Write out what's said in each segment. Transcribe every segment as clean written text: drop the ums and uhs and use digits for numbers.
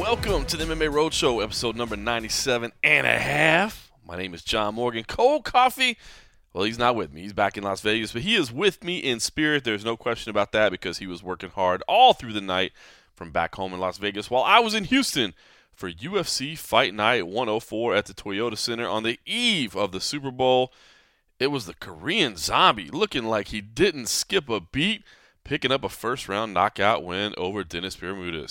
Welcome to the MMA Roadshow, episode number 97 and a half. My name is John Morgan. Cold coffee. Well, he's not with me. He's back in Las Vegas, but he is with me in spirit. There's no question about that because he was working hard all through the night from back home in Las Vegas while I was in Houston for UFC Fight Night 104 at the Toyota Center on the eve of the Super Bowl. It was the Korean Zombie looking like he didn't skip a beat, picking up a first-round knockout win over Dennis Bermudez.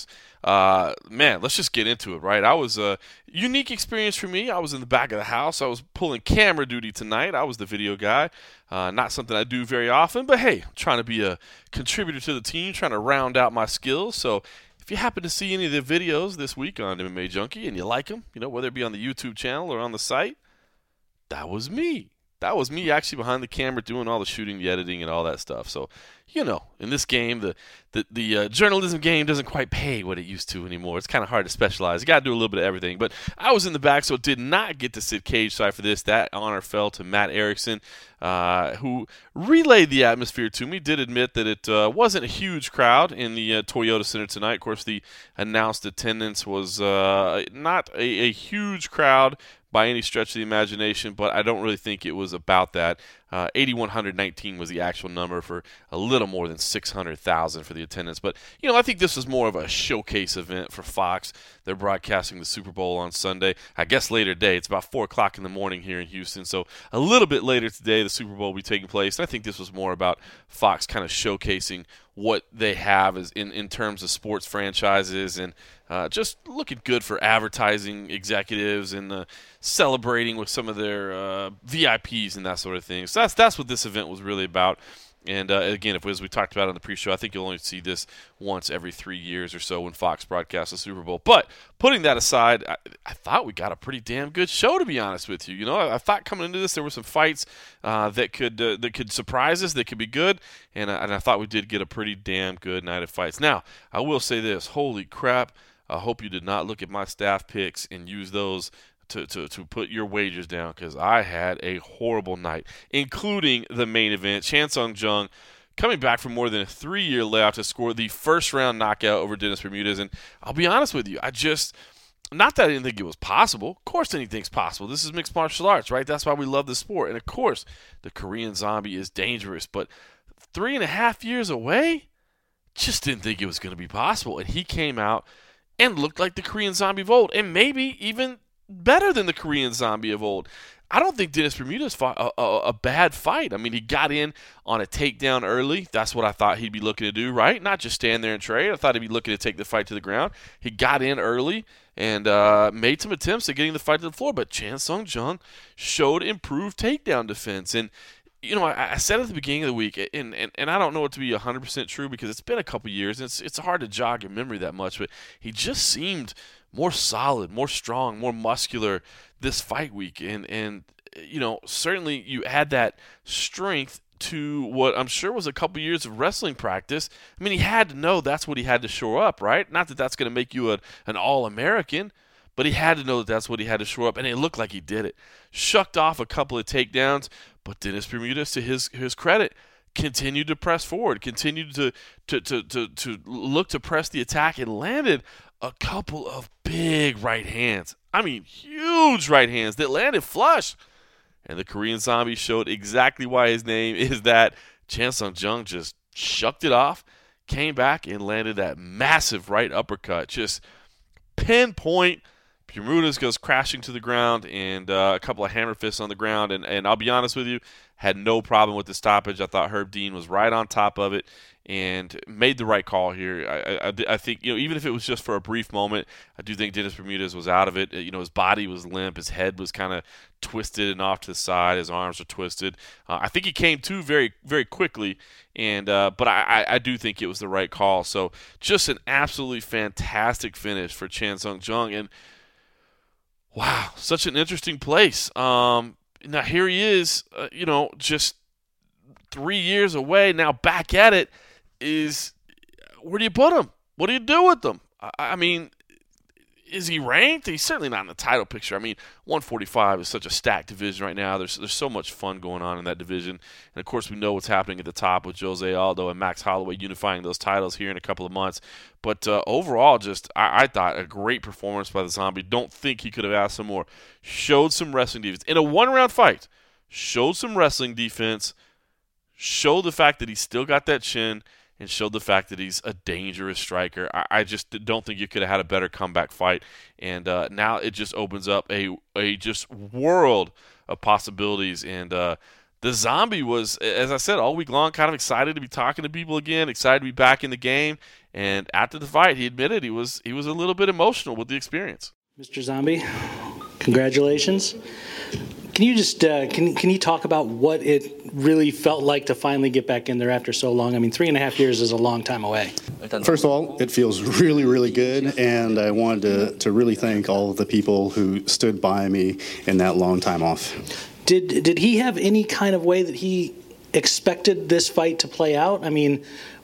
Man, let's just get into it, right? I was a unique experience for me. I was in the back of the house. I was pulling camera duty tonight. I was the video guy. Not something I do very often, but hey, I'm trying to be a contributor to the team, trying to round out my skills. So if you happen to see any of the videos this week on MMA Junkie and you like them, whether it be on the YouTube channel or on the site, that was me. That was me actually behind the camera doing all the shooting, the editing, and all that stuff. So, in this game, the journalism game doesn't quite pay what it used to anymore. It's kind of hard to specialize. You got to do a little bit of everything. But I was in the back, so did not get to sit cage side for this. That honor fell to Matt Erickson, who relayed the atmosphere to me. Did admit that it wasn't a huge crowd in the Toyota Center tonight. Of course, the announced attendance was not a huge crowd by any stretch of the imagination, but I don't really think it was about that. 8,119 was the actual number for a little more than 600,000 for the attendance. But, I think this was more of a showcase event for Fox. They're broadcasting the Super Bowl on Sunday. I guess later day. It's about 4 o'clock in the morning here in Houston. So a little bit later today, the Super Bowl will be taking place. And I think this was more about Fox kind of showcasing what they have is in terms of sports franchises and just looking good for advertising executives and celebrating with some of their VIPs and that sort of thing. So that's what this event was really about. And again, as we talked about on the pre-show, I think you'll only see this once every 3 years or so when Fox broadcasts the Super Bowl. But putting that aside, I thought we got a pretty damn good show, to be honest with you. I thought coming into this there were some fights that could surprise us, that could be good, and I thought we did get a pretty damn good night of fights. Now, I will say this: holy crap! I hope you did not look at my staff picks and use those to put your wagers down, because I had a horrible night, including the main event. Chan Sung Jung coming back from more than a 3-year layoff to score the first-round knockout over Dennis Bermudez. And I'll be honest with you, not that I didn't think it was possible. Of course anything's possible. This is mixed martial arts, right? That's why we love the sport. And, of course, the Korean Zombie is dangerous. But 3.5 years away, just didn't think it was going to be possible. And he came out and looked like the Korean Zombie of old, and maybe even better than the Korean Zombie of old. I don't think Dennis Bermudez fought a bad fight. I mean, he got in on a takedown early. That's what I thought he'd be looking to do, right? Not just stand there and trade. I thought he'd be looking to take the fight to the ground. He got in early and made some attempts at getting the fight to the floor, but Chan Sung Jung showed improved takedown defense. And I said at the beginning of the week, and I don't know it to be 100% true because it's been a couple years, and it's hard to jog your memory that much, but he just seemed more solid, more strong, more muscular this fight week. And certainly you add that strength to what I'm sure was a couple years of wrestling practice. I mean, he had to know that's what he had to shore up, right? Not that that's going to make you an All-American, but he had to know that that's what he had to shore up, and it looked like he did it. Shucked off a couple of takedowns, but Dennis Bermudez, to his credit, continued to press forward, continued to look to press the attack, and landed a couple of big right hands. I mean, huge right hands that landed flush. And the Korean Zombie showed exactly why his name is that. Chan Sung Jung just shucked it off, came back, and landed that massive right uppercut. Just pinpoint. Bermudez goes crashing to the ground, and a couple of hammer fists on the ground. And I'll be honest with you, had no problem with the stoppage. I thought Herb Dean was right on top of it and made the right call here. I think, even if it was just for a brief moment, I do think Dennis Bermudez was out of it. His body was limp. His head was kind of twisted and off to the side. His arms were twisted. I think he came to very, very quickly, but I do think it was the right call. So just an absolutely fantastic finish for Chan Sung Jung. And, wow, such an interesting place. Now here he is, just 3 years away, now back at it. Where do you put him? What do you do with him? I mean, is he ranked? He's certainly not in the title picture. I mean, 145 is such a stacked division right now. There's so much fun going on in that division. And, of course, we know what's happening at the top with Jose Aldo and Max Holloway unifying those titles here in a couple of months. But overall, just I thought a great performance by the Zombie. Don't think he could have asked some more. Showed some wrestling defense. In a one-round fight, showed some wrestling defense, showed the fact that he still got that chin, and showed the fact that he's a dangerous striker. I just don't think you could have had a better comeback fight. And now it just opens up a just world of possibilities. And the Zombie was, as I said, all week long kind of excited to be talking to people again, excited to be back in the game. And after the fight, he admitted he was a little bit emotional with the experience. Mr. Zombie, congratulations. Can you just can you talk about what it really felt like to finally get back in there after so long? I mean, 3.5 years is a long time away. First of all, it feels really, really good, and I wanted to really thank all of the people who stood by me in that long time off. Did he have any kind of way that he expected this fight to play out? I mean,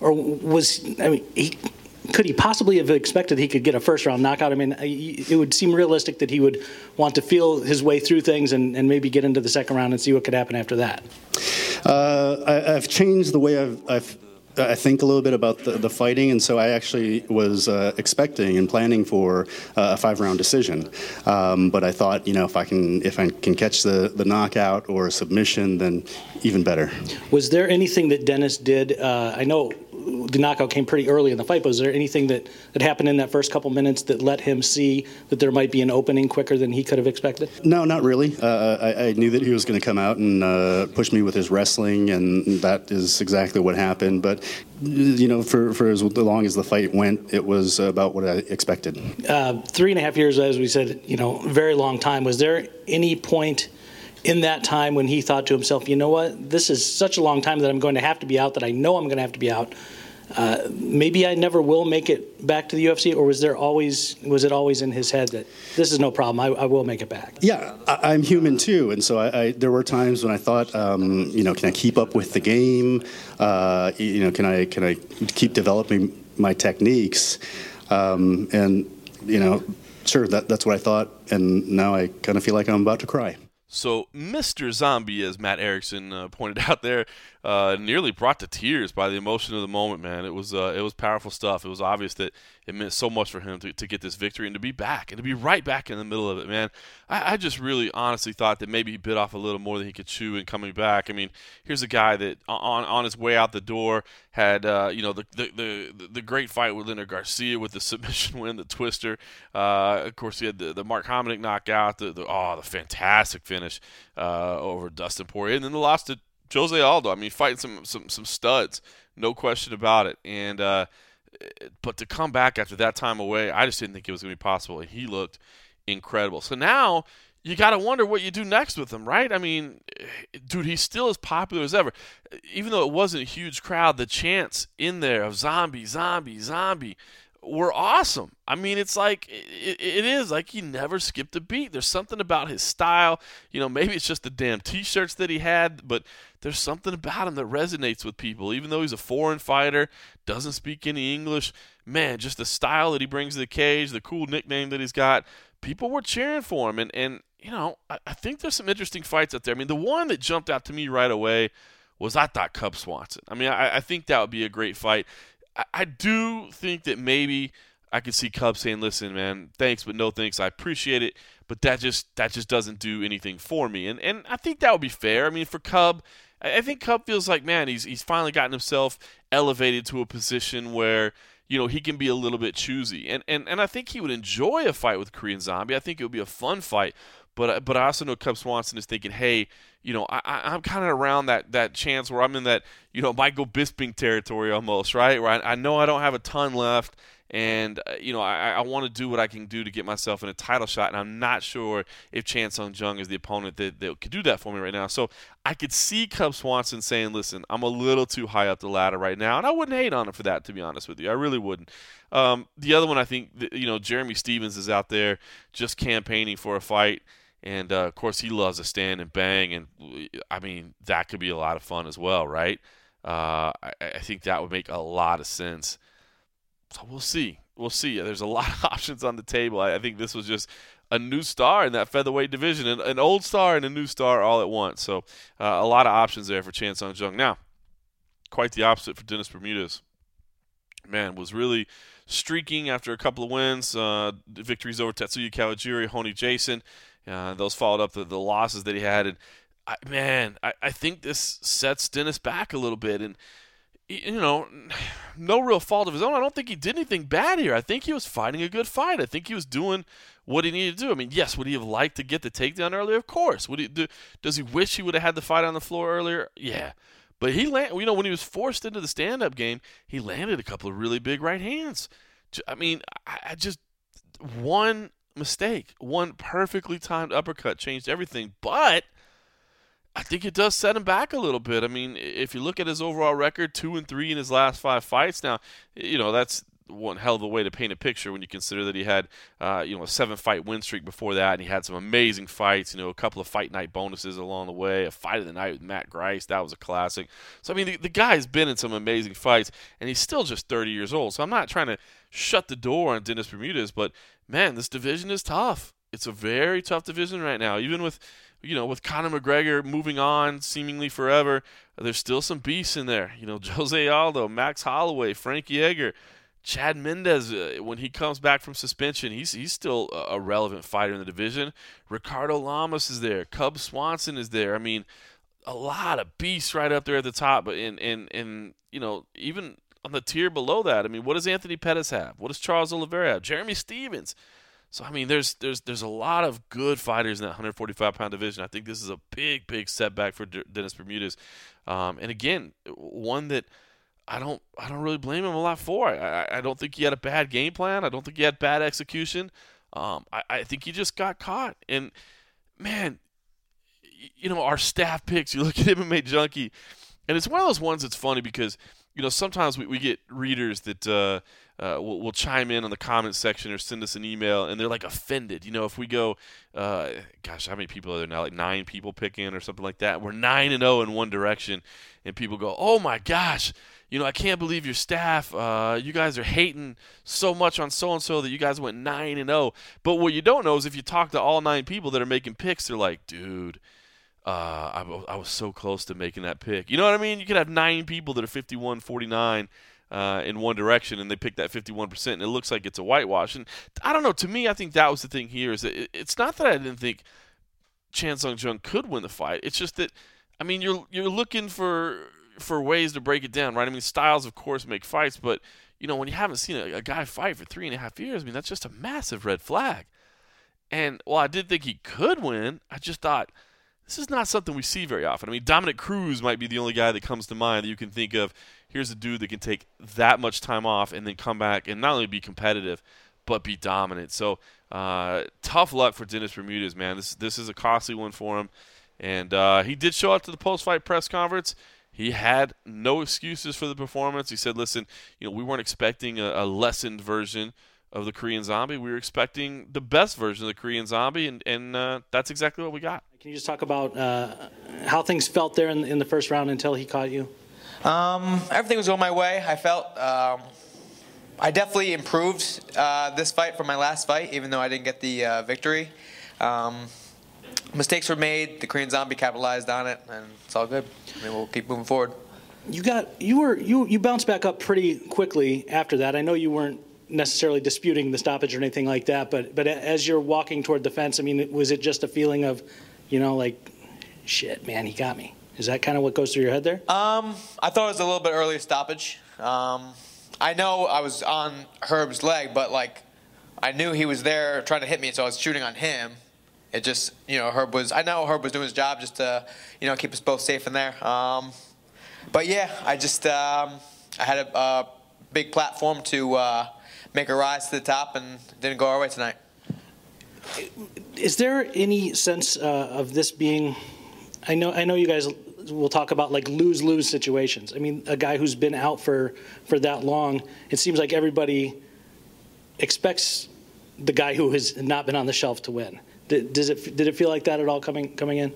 could he possibly have expected he could get a first-round knockout? I mean, it would seem realistic that he would want to feel his way through things and maybe get into the second round and see what could happen after that. I've changed the way I think a little bit about the fighting, and so I actually was expecting and planning for a 5-round decision. But I thought, if I can catch the knockout or a submission, then even better. Was there anything that Dennis did? I know the knockout came pretty early in the fight, but was there anything that happened in that first couple minutes that let him see that there might be an opening quicker than he could have expected? No, not really. I knew that he was going to come out and push me with his wrestling, and that is exactly what happened. But, for as long as the fight went, it was about what I expected. 3.5 years, as we said, very long time. Was there any point in that time when he thought to himself, you know what, this is such a long time that I'm going to have to be out, that I know I'm going to have to be out. Maybe I never will make it back to the UFC, or was it always in his head that this is no problem, I will make it back? Yeah, I'm human too, and so there were times when I thought, can I keep up with the game? Can I keep developing my techniques? Sure, that's what I thought, and now I kind of feel like I'm about to cry. So Mr. Zombie, as Matt Erickson pointed out there, nearly brought to tears by the emotion of the moment, man. It was powerful stuff. It was obvious that it meant so much for him to get this victory and to be back and to be right back in the middle of it, man. I just really honestly thought that maybe he bit off a little more than he could chew in coming back. I mean, here's a guy that on his way out the door had the great fight with Leonard Garcia with the submission win, the twister. Of course, he had the Mark Hominick knockout, the fantastic finish over Dustin Poirier, and then the loss to Jose Aldo. I mean, fighting some studs, no question about it. And but to come back after that time away, I just didn't think it was going to be possible. And he looked incredible. So now you got to wonder what you do next with him, right? I mean, dude, he's still as popular as ever. Even though it wasn't a huge crowd, the chants in there of Zombie, Zombie, Zombie were awesome. I mean, it's like it is like he never skipped a beat. There's something about his style. Maybe it's just the damn T-shirts that he had, but there's something about him that resonates with people. Even though he's a foreign fighter, doesn't speak any English, man, just the style that he brings to the cage, the cool nickname that he's got, people were cheering for him. And I think there's some interesting fights out there. I mean, the one that jumped out to me right away was I thought Cub Swanson. I mean, I think that would be a great fight. I do think that maybe I could see Cub saying, listen, man, thanks, but no thanks. I appreciate it, but that just doesn't do anything for me. And I think that would be fair. I mean, for Cub, I think Cub feels like, man, he's finally gotten himself elevated to a position where, he can be a little bit choosy. And I think he would enjoy a fight with Korean Zombie. I think it would be a fun fight. But I also know Cub Swanson is thinking, hey, I'm kind of around that chance where I'm in that, Michael Bisping territory almost, right? Where I know I don't have a ton left, and, I want to do what I can do to get myself in a title shot, and I'm not sure if Chan Sung Jung is the opponent that could do that for me right now. So I could see Cub Swanson saying, listen, I'm a little too high up the ladder right now, and I wouldn't hate on him for that, to be honest with you. I really wouldn't. The other one, I think, Jeremy Stevens is out there just campaigning for a fight. And, of course, he loves to stand and bang. And, I mean, that could be a lot of fun as well, right? I think that would make a lot of sense. So we'll see. We'll see. There's a lot of options on the table. I think this was just a new star in that featherweight division, an old star and a new star all at once. So a lot of options there for Chan Sung Jung. Now, quite the opposite for Dennis Bermudez. Man, was really streaking after a couple of wins. Victories over Tetsuya Kawajiri, Honi Jason. Those followed up the losses that he had. And, I think this sets Dennis back a little bit. And, no real fault of his own. I don't think he did anything bad here. I think he was fighting a good fight. I think he was doing what he needed to do. I mean, yes, would he have liked to get the takedown earlier? Of course. Does he wish he would have had the fight on the floor earlier? Yeah. But when he was forced into the stand-up game, he landed a couple of really big right hands. I mean, I just one mistake, one perfectly timed uppercut changed everything. But I think it does set him back a little bit. I mean, if you look at his overall record, 2-3 in his last 5 fights. Now, that's one hell of a way to paint a picture when you consider that he had, a 7-fight win streak before that, and he had some amazing fights. A couple of fight night bonuses along the way. A fight of the night with Matt Grice, that was a classic. So I mean, the guy's been in some amazing fights, and he's still just 30 years old. So I'm not trying to shut the door on Dennis Bermudez, but man, this division is tough. It's a very tough division right now, even with Conor McGregor moving on seemingly forever, there's still some beasts in there. Jose Aldo, Max Holloway, Frankie Edgar, Chad Mendez, when he comes back from suspension, he's still a relevant fighter in the division. Ricardo Lamas is there. Cub Swanson is there. I mean, a lot of beasts right up there at the top. But even on the tier below that, I mean, what does Anthony Pettis have? What does Charles Oliveira have? Jeremy Stevens. So, I mean, there's a lot of good fighters in that 145-pound division. I think this is a big, big setback for Dennis Bermudez. And again, one that I don't really blame him a lot for. I don't think he had a bad game plan. I don't think he had bad execution. I think he just got caught. And, man, our staff picks, you look at MMA Junkie, and it's one of those ones that's funny because, sometimes we get readers that will chime in on the comment section or send us an email, and they're like offended. If we go, how many people are there now? Like 9 people picking or something like that. We're 9-0 in one direction, and people go, "Oh my gosh, I can't believe your staff. You guys are hating so much on so and so that you guys went 9-0." But what you don't know is if you talk to all 9 people that are making picks, they're like, "Dude, I was so close to making that pick." You know what I mean? You could have 9 people that are 51-49 in one direction, and they pick that 51%, and it looks like it's a whitewash. And I don't know. To me, I think that was the thing here. Is that it's not that I didn't think Chan Sung Jung could win the fight. It's just that, I mean, you're looking for ways to break it down, right? I mean, styles, of course, make fights, but when you haven't seen a guy fight for 3.5 years, I mean, that's just a massive red flag. And while I did think he could win, I just thought, this is not something we see very often. I mean, Dominic Cruz might be the only guy that comes to mind that you can think of. Here's a dude that can take that much time off and then come back and not only be competitive, but be dominant. So tough luck for Dennis Bermudez, man. This is a costly one for him. And he did show up to the post-fight press conference. He had no excuses for the performance. He said, listen, we weren't expecting a lessened version of the Korean Zombie. We were expecting the best version of the Korean Zombie, and that's exactly what we got. Can you just talk about how things felt there in the first round until he caught you? Everything was going my way. I felt I definitely improved this fight from my last fight, even though I didn't get the victory. Mistakes were made. The Korean Zombie capitalized on it, and it's all good. I mean, we'll keep moving forward. You bounced back up pretty quickly after that. I know you weren't necessarily disputing the stoppage or anything like that, but as you're walking toward the fence, I mean, was it just a feeling of, like, shit, man, he got me? Is that kind of what goes through your head there? I thought it was a little bit earlier stoppage. I know I was on Herb's leg, but I knew he was there trying to hit me, so I was shooting on him. It just, Herb was doing his job just to, keep us both safe in there. But yeah, I just, I had a big platform to make a rise to the top, and it didn't go our way tonight. Is there any sense of this being, I know you guys will talk about lose-lose situations. I mean, a guy who's been out for that long, it seems like everybody expects the guy who has not been on the shelf to win. Did it feel like that at all coming in?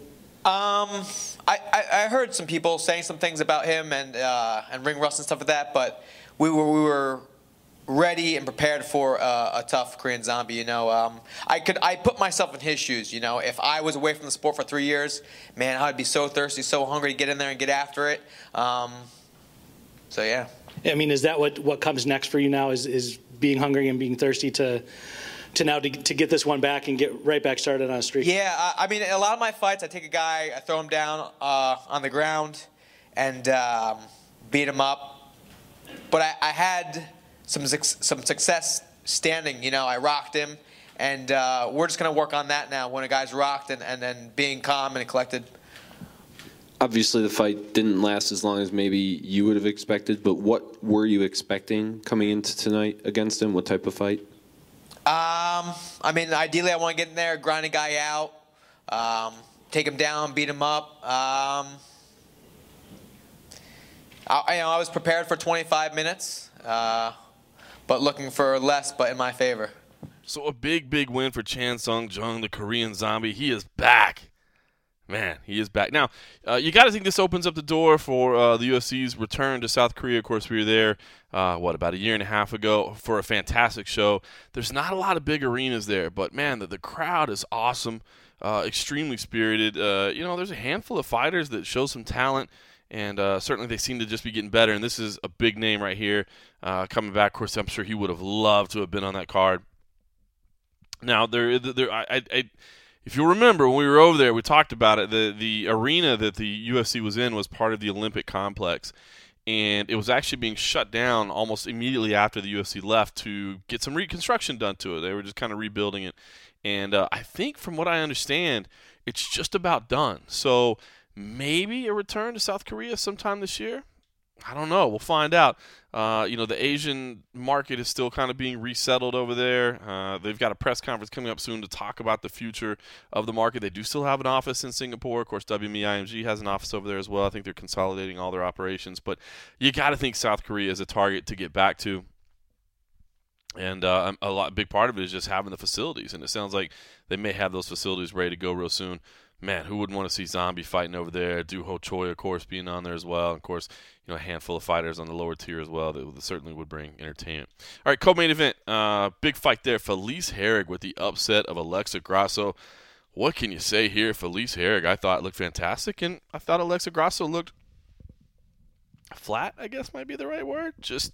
I heard some people saying some things about him and ring rust and stuff like that, but we were ready and prepared for a tough Korean Zombie. You know, I put myself in his shoes. You know, if I was away from the sport for 3 years, man, I'd be so thirsty, so hungry to get in there and get after it. So yeah. I mean, is that what comes next for you now? Is being hungry and being thirsty to get this one back and get right back started on a streak? Yeah, I mean, a lot of my fights, I take a guy, I throw him down on the ground and beat him up. But I had some success standing. You know, I rocked him, and we're just going to work on that now when a guy's rocked and then being calm and collected. Obviously, the fight didn't last as long as maybe you would have expected, but what were you expecting coming into tonight against him? What type of fight? I mean, ideally, I want to get in there, grind a guy out, take him down, beat him up. I was prepared for 25 minutes, but looking for less, but in my favor. So a big win for Chan Sung Jung, the Korean Zombie. He is back. Man, he is back. Now, you got to think this opens up the door for the UFC's return to South Korea. Of course, we were there, about a year and a half ago for a fantastic show. There's not a lot of big arenas there, but, man, the crowd is awesome, extremely spirited. There's a handful of fighters that show some talent, and certainly they seem to just be getting better. And this is a big name right here coming back. Of course, I'm sure he would have loved to have been on that card. Now, if you remember, when we were over there, we talked about it. The arena that the UFC was in was part of the Olympic complex, and it was actually being shut down almost immediately after the UFC left to get some reconstruction done to it. They were just kind of rebuilding it, and I think from what I understand, it's just about done. So maybe a return to South Korea sometime this year. I don't know. We'll find out. The Asian market is still kind of being resettled over there. They've got a press conference coming up soon to talk about the future of the market. They do still have an office in Singapore. Of course, WME-IMG has an office over there as well. I think they're consolidating all their operations. But you got to think South Korea is a target to get back to. And a big part of it is just having the facilities. And it sounds like they may have those facilities ready to go real soon. Man, who wouldn't want to see Zombie fighting over there? Do Ho Choi, of course, being on there as well. And of course, a handful of fighters on the lower tier as well that certainly would bring entertainment. All right, co-main event. Big fight there. Felice Herrig with the upset of Alexa Grasso. What can you say here? Felice Herrig, I thought, looked fantastic. And I thought Alexa Grasso looked flat, I guess might be the right word. Just...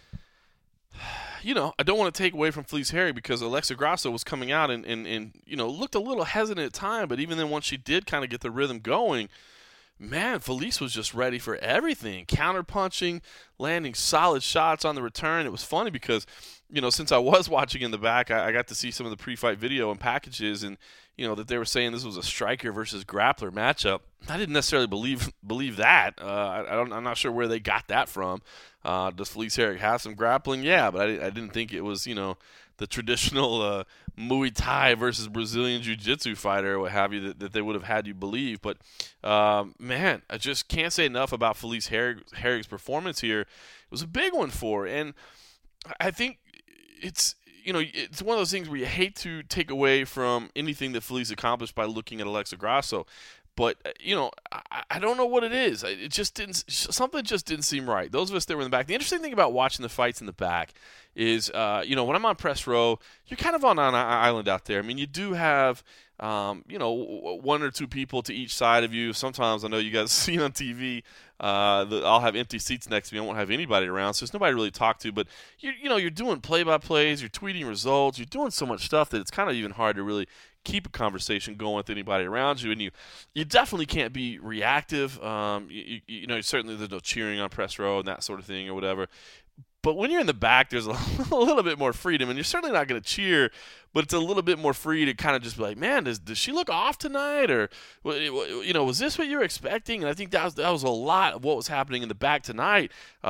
I don't want to take away from Felice Herrig because Alexa Grasso was coming out and looked a little hesitant at time, but even then once she did kind of get the rhythm going, man, Felice was just ready for everything. Counter-punching, landing solid shots on the return. It was funny because, since I was watching in the back, I got to see some of the pre-fight video and packages and, that they were saying this was a striker versus grappler matchup. I didn't necessarily believe that. I'm not sure where they got that from. Does Felice Herrig have some grappling? Yeah, but I didn't think it was, the traditional Muay Thai versus Brazilian Jiu-Jitsu fighter or what have you that they would have had you believe. But, man, I just can't say enough about Felice Herrig's performance here. It was a big one for her. And I think it's one of those things where you hate to take away from anything that Felice accomplished by looking at Alexa Grasso. But, I don't know what it is. Something just didn't seem right. Those of us that were in the back. The interesting thing about watching the fights in the back is, when I'm on press row, you're kind of on an island out there. I mean, you do have, one or two people to each side of you. Sometimes I know you guys see on TV, I'll have empty seats next to me. I won't have anybody around, so there's nobody to really talk to. But, you're doing play-by-plays, you're tweeting results, you're doing so much stuff that it's kind of even hard to really keep a conversation going with anybody around you, and you definitely can't be reactive. Certainly there's no cheering on press row and that sort of thing or whatever. But when you're in the back, there's a little bit more freedom, and you're certainly not going to cheer, but it's a little bit more free to kind of just be like, man, does she look off tonight? Or, was this what you were expecting? And I think that was a lot of what was happening in the back tonight.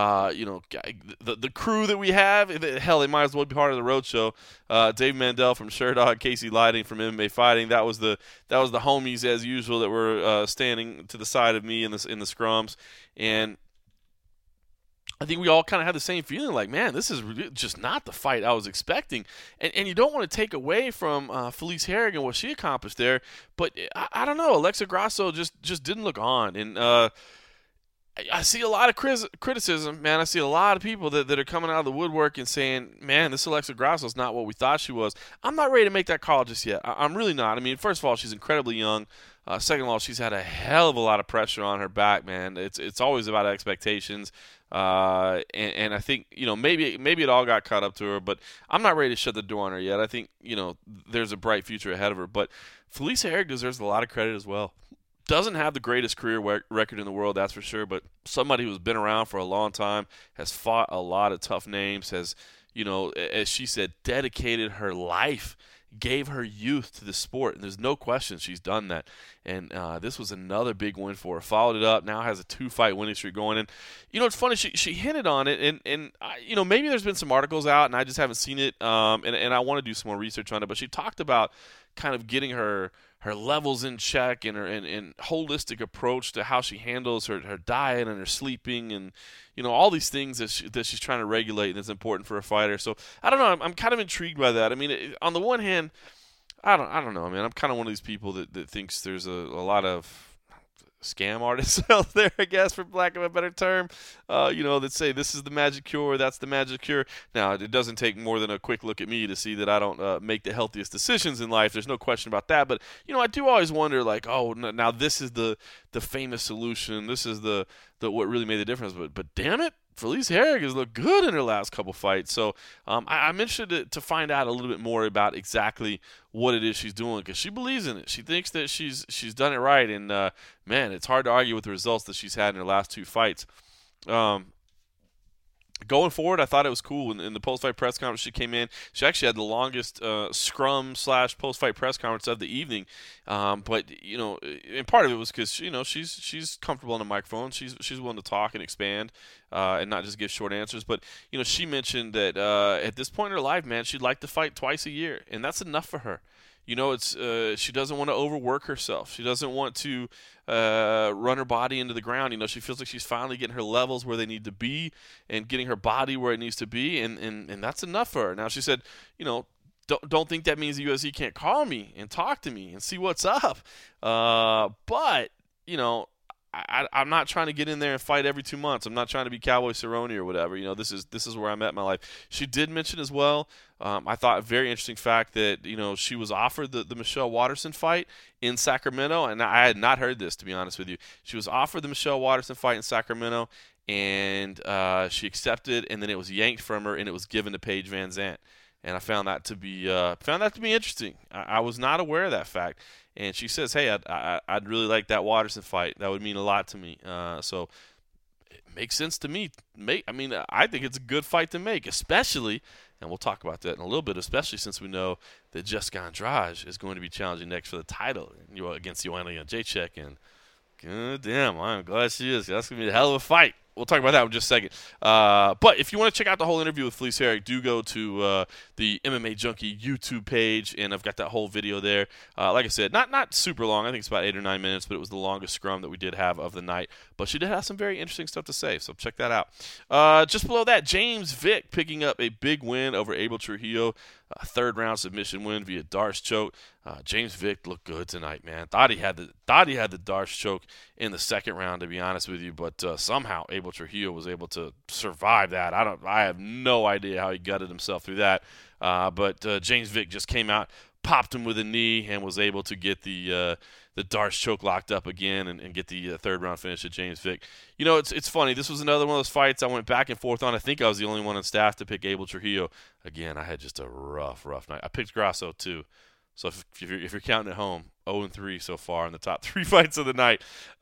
The crew that we have, hell, they might as well be part of the road show. Dave Mandel from Sherdog, Casey Lighting from MMA Fighting. That was the homies as usual that were standing to the side of me in the scrums, and I think we all kind of had the same feeling like, man, this is just not the fight I was expecting. And you don't want to take away from Felice Herrig and what she accomplished there, but I don't know. Alexa Grasso just didn't look on. And I see a lot of criticism, man. I see a lot of people that are coming out of the woodwork and saying, man, this Alexa Grasso is not what we thought she was. I'm not ready to make that call just yet. I'm really not. I mean, first of all, she's incredibly young. Second of all, she's had a hell of a lot of pressure on her back, man. It's always about expectations. And I think, maybe it all got caught up to her, but I'm not ready to shut the door on her yet. I think, there's a bright future ahead of her. But Felicia Herrig deserves a lot of credit as well. Doesn't have the greatest career record in the world, that's for sure, but somebody who's been around for a long time, has fought a lot of tough names, has, as she said, dedicated her life, gave her youth to the sport, and there's no question she's done that. And this was another big win for her. Followed it up, now has a 2-fight winning streak going. And, it's funny, she hinted on it, and maybe there's been some articles out, and I just haven't seen it, and I want to do some more research on it, but she talked about kind of getting her levels in check and her and holistic approach to how she handles her diet and her sleeping and all these things that she's trying to regulate, and that's important for a fighter. So I don't know. I'm kind of intrigued by that. I mean, on the one hand, I don't know, man. I'm kind of one of these people that thinks there's a lot of scam artists out there, I guess, for lack of a better term, that say this is the magic cure, that's the magic cure. Now, it doesn't take more than a quick look at me to see that I don't make the healthiest decisions in life. There's no question about that. But, I do always wonder, like, oh, now this is the famous solution. This is the what really made the difference. But damn it, Felicia Herrig has looked good in her last couple fights. So I'm interested to find out a little bit more about exactly what it is she's doing, because she believes in it. She thinks that she's done it right. And, man, it's hard to argue with the results that she's had in her last 2 fights. Going forward, I thought it was cool. In the post-fight press conference, she came in. She actually had the longest scrum/post-fight press conference of the evening. But and part of it was because she's comfortable on the microphone. She's willing to talk and expand and not just give short answers. But she mentioned that at this point in her life, man, she'd like to fight twice a year, and that's enough for her. It's she doesn't want to overwork herself. She doesn't want to run her body into the ground. She feels like she's finally getting her levels where they need to be and getting her body where it needs to be, and that's enough for her. Now, she said, don't think that means the UFC can't call me and talk to me and see what's up. But, I'm not trying to get in there and fight every 2 months. I'm not trying to be Cowboy Cerrone or whatever. This is where I'm at in my life. She did mention as well, I thought a very interesting fact that, she was offered the Michelle Waterson fight in Sacramento, and I had not heard this, to be honest with you. She was offered the Michelle Waterson fight in Sacramento, and she accepted, and then it was yanked from her, and it was given to Paige Van Zandt. And I found that to be interesting. I was not aware of that fact. And she says, hey, I'd really like that Waterson fight. That would mean a lot to me. So it makes sense to me. I think it's a good fight to make, especially, and we'll talk about that in a little bit, especially since we know that Jessica Andrade is going to be challenging next for the title against Joanna Jędrzejczyk. And god damn, I'm glad she is. That's going to be a hell of a fight. We'll talk about that in just a second. But if you want to check out the whole interview with Felicia Herrig, do go to the MMA Junkie YouTube page, and I've got that whole video there. Like I said, not super long. I think it's about 8 or 9 minutes, but it was the longest scrum that we did have of the night. But she did have some very interesting stuff to say, so check that out. Just below that, James Vick picking up a big win over Abel Trujillo. A third-round submission win via Darce choke. James Vick looked good tonight, man. Thought he had the Darce choke in the second round, to be honest with you, but somehow Abel Trujillo was able to survive that. I have no idea how he gutted himself through that. But James Vick just came out, popped him with a knee, and was able to get the Darce choke locked up again and get the third-round finish at James Vick. It's funny. This was another one of those fights I went back and forth on. I think I was the only one on staff to pick Abel Trujillo. Again, I had just a rough night. I picked Grasso, too. So if you're counting at home, 0-3 so far in the top 3 fights of the night.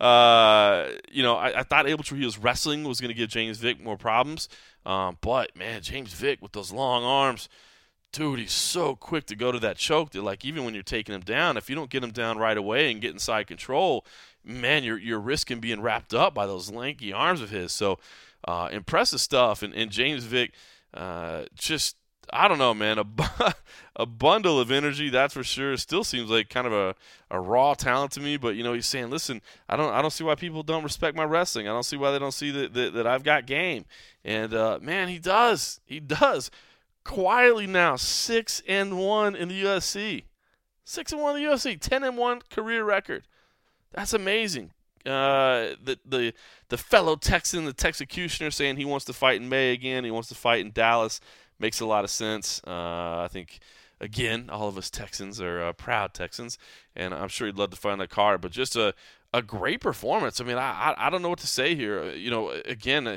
I thought Abel Trujillo's wrestling was going to give James Vick more problems. But, man, James Vick with those long arms, dude, he's so quick to go to that choke that, like, even when you're taking him down, if you don't get him down right away and get inside control, man, you're risking being wrapped up by those lanky arms of his. So, impressive stuff. And James Vick, just, I don't know, man, a bundle of energy, that's for sure. Still seems like kind of a raw talent to me, but he's saying, listen, I don't see why people don't respect my wrestling. I don't see why they don't see that I've got game. And man, he does. Quietly now, 6-1 in the UFC. 6-1 in the UFC, 10-1 career record. That's amazing. the fellow Texan, the Texecutioner, saying he wants to fight in May again. He wants to fight in Dallas. Makes a lot of sense. I think, again, all of us Texans are proud Texans, and I'm sure he'd love to fight on that card. But just a great performance. I mean, I don't know what to say here. Again,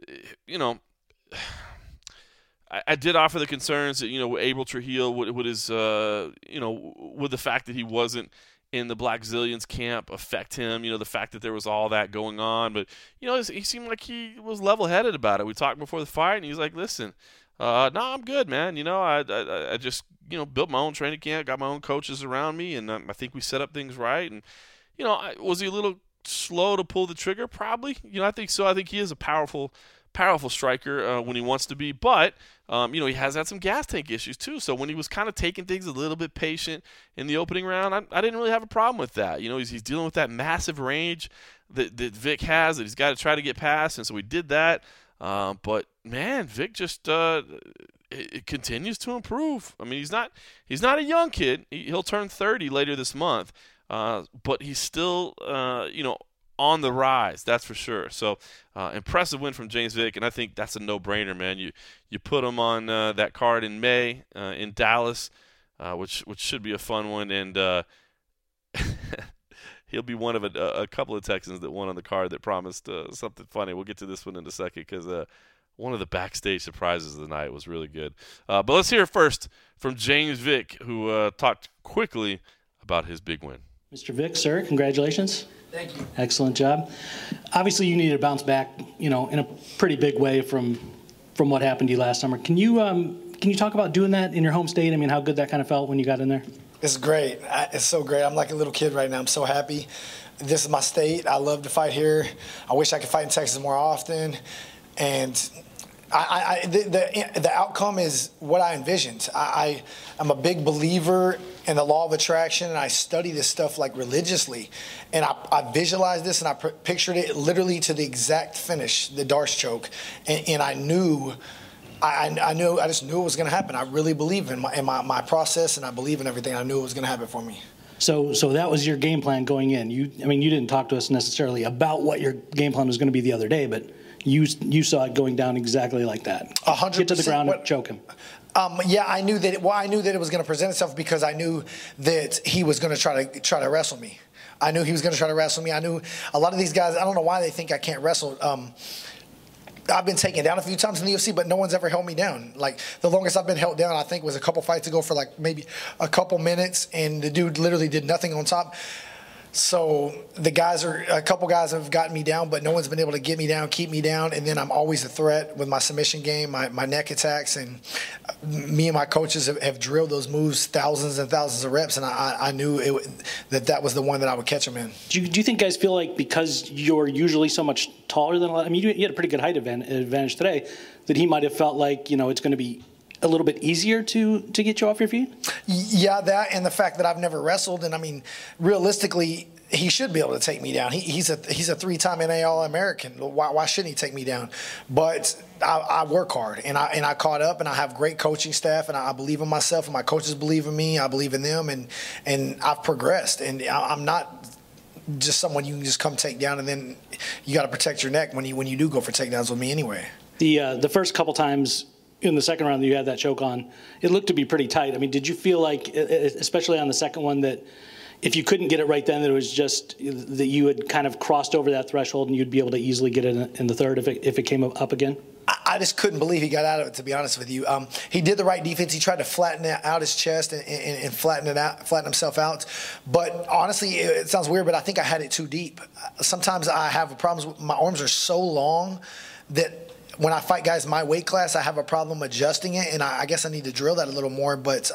I did offer the concerns that, Abel Trujillo would his, with the fact that he wasn't in the Blackzilians camp affect him, the fact that there was all that going on. But, he seemed like he was level-headed about it. We talked before the fight, and he's like, listen, no, I'm good, man. I just, built my own training camp, got my own coaches around me, and I think we set up things right. And, was he a little slow to pull the trigger? Probably. I think so. I think he is a powerful striker when he wants to be, but he has had some gas tank issues too. So when he was kind of taking things a little bit patient in the opening round, I didn't really have a problem with that. He's dealing with that massive range that Vic has that he's got to try to get past, and so we did that. But man, Vic just it continues to improve. I mean, he's not a young kid. He'll turn 30 later this month, but he's still on the rise, that's for sure. So impressive win from James Vick, and I think that's a no-brainer, man. You put him on that card in May in Dallas, which should be a fun one, and he'll be one of a couple of Texans that won on the card that promised something funny. We'll get to this one in a second because one of the backstage surprises of the night was really good. But let's hear first from James Vick, who talked quickly about his big win. Mr. Vick, sir, congratulations. Thank you. Excellent job. Obviously, you need to bounce back, in a pretty big way from what happened to you last summer. Can you talk about doing that in your home state? I mean, how good that kind of felt when you got in there? It's great. It's so great. I'm like a little kid right now. I'm so happy. This is my state. I love to fight here. I wish I could fight in Texas more often. And the outcome is what I envisioned. I'm a big believer in the law of attraction, and I study this stuff like religiously. And I visualized this, and I pictured it literally to the exact finish, the Darce choke. And I knew. I just knew it was going to happen. I really believe in my process, and I believe in everything. I knew it was going to happen for me. So that was your game plan going in. You didn't talk to us necessarily about what your game plan was going to be the other day, but you saw it going down exactly like that. 100%. Get to the ground and choke him. Yeah, I knew that. Well, I knew that it was going to present itself because I knew that he was going to try to wrestle me. I knew he was going to try to wrestle me. I knew a lot of these guys. I don't know why they think I can't wrestle. I've been taken down a few times in the UFC, but no one's ever held me down. Like, the longest I've been held down, I think, was a couple fights ago for like maybe a couple minutes, and the dude literally did nothing on top. So a couple guys have gotten me down, but no one's been able to get me down, keep me down, and then I'm always a threat with my submission game, my neck attacks, and me and my coaches have drilled those moves thousands and thousands of reps, and I knew that was the one that I would catch them in. Do you think guys feel like because you're usually so much taller than a lot, you had a pretty good height advantage today, that he might have felt like, it's going to be a little bit easier to get you off your feet? Yeah, that and the fact that I've never wrestled, and realistically, he should be able to take me down. He's a 3-time NA All-American. Why shouldn't he take me down? But I work hard, and I caught up, and I have great coaching staff, and I believe in myself, and my coaches believe in me. I believe in them, and I've progressed, and I'm not just someone you can just come take down, and then you got to protect your neck when you do go for takedowns with me anyway. The first couple times in the second round that you had that choke on, it looked to be pretty tight. I mean, did you feel like, especially on the second one, that if you couldn't get it right then, that it was just that you had kind of crossed over that threshold and you'd be able to easily get it in the third if it came up again? I just couldn't believe he got out of it, to be honest with you. He did the right defense. He tried to flatten out his chest and flatten himself out. But honestly, it sounds weird, but I think I had it too deep. Sometimes I have problems. My arms are so long that when I fight guys my weight class, I have a problem adjusting it, and I guess I need to drill that a little more. But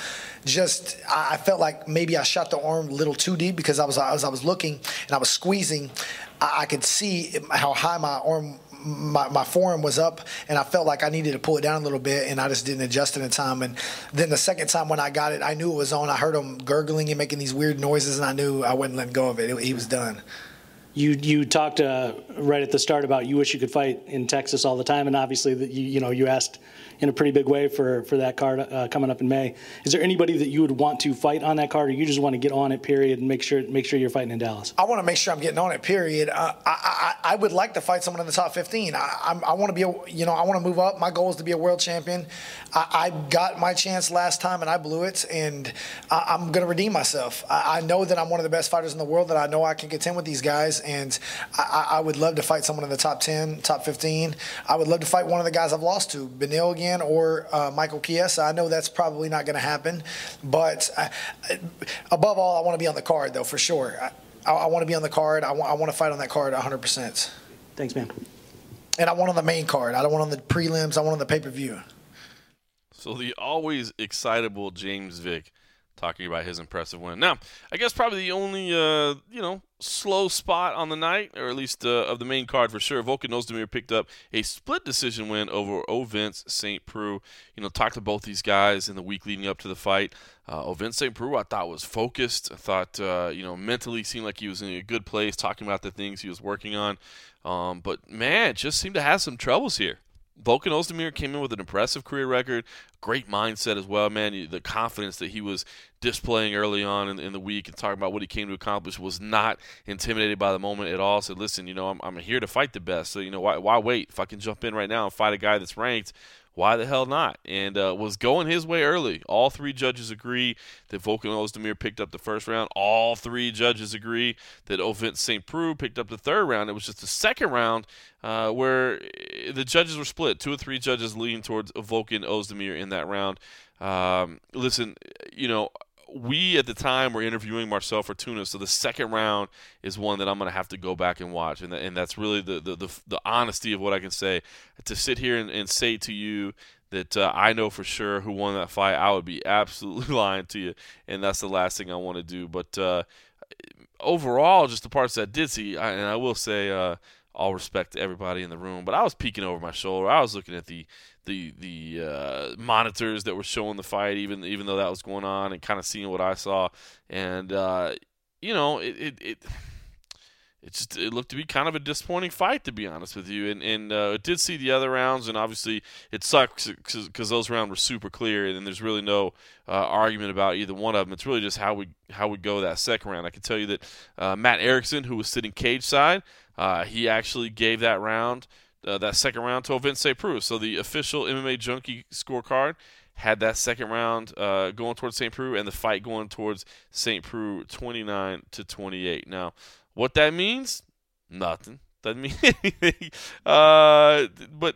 I felt like maybe I shot the arm a little too deep because as I was looking and I was squeezing, I could see how high my arm, my forearm was up, and I felt like I needed to pull it down a little bit, and I just didn't adjust it in time. And then the second time when I got it, I knew it was on. I heard him gurgling and making these weird noises, and I knew I wouldn't let go of it. He was done. You talked right at the start about you wish you could fight in Texas all the time, and obviously you asked in a pretty big way for that card coming up in May. Is there anybody that you would want to fight on that card, or you just want to get on it, period, and make sure you're fighting in Dallas? I want to make sure I'm getting on it, period. I would like to fight someone in the top 15. I want to be I want to move up. My goal is to be a world champion. I got my chance last time and I blew it, and I'm going to redeem myself. I know that I'm one of the best fighters in the world, that I know I can contend with these guys, and I would love to fight someone in the top 10, top 15. I would love to fight one of the guys I've lost to, Beneil again, or Michael Chiesa. I know that's probably not going to happen, but above all, I want to be on the card, though, for sure. I want to be on the card. I want to fight on that card 100%. Thanks, man. And I want on the main card. I don't want on the prelims. I want on the pay-per-view. So the always excitable James Vick talking about his impressive win. Now, I guess probably the only, slow spot on the night, or at least of the main card for sure, Volkan Ozdemir picked up a split decision win over Ovince St. Preux. Talked to both these guys in the week leading up to the fight. Ovince St. Preux, I thought, was focused. I thought, mentally seemed like he was in a good place, talking about the things he was working on. But, man, just seemed to have some troubles here. Volkan Ozdemir came in with an impressive career record, great mindset as well, man. The confidence that he was displaying early on in the week and talking about what he came to accomplish, was not intimidated by the moment at all. Said, listen, I'm here to fight the best, so why wait? If I can jump in right now and fight a guy that's ranked, why the hell not? And was going his way early. All three judges agree that Volkan Ozdemir picked up the first round. All three judges agree that Ovince St. Preux picked up the third round. It was just the second round where the judges were split. 2 or 3 judges leaning towards Volkan Ozdemir in that round. Listen, we at the time were interviewing Marcel Fortuna, so the second round is one that I'm going to have to go back and watch, and that's really the honesty of what I can say. To sit here and say to you that I know for sure who won that fight, I would be absolutely lying to you, and that's the last thing I want to do. But overall, just the parts that I did see, and I will say all respect to everybody in the room, but I was peeking over my shoulder. I was looking at the monitors that were showing the fight, even though that was going on, and kind of seeing what I saw. And it looked to be kind of a disappointing fight, to be honest with you. And it did see the other rounds, and obviously it sucks because those rounds were super clear, and there's really no argument about either one of them. It's really just how we go that second round. I can tell you that Matt Erickson, who was sitting cage side, he actually gave that round, that second round, to Ovince St. Preux. So the official MMA Junkie scorecard had that second round going towards St. Preux, and the fight going towards St. Preux 29-28. Now, what that means? Nothing. Doesn't mean anything. But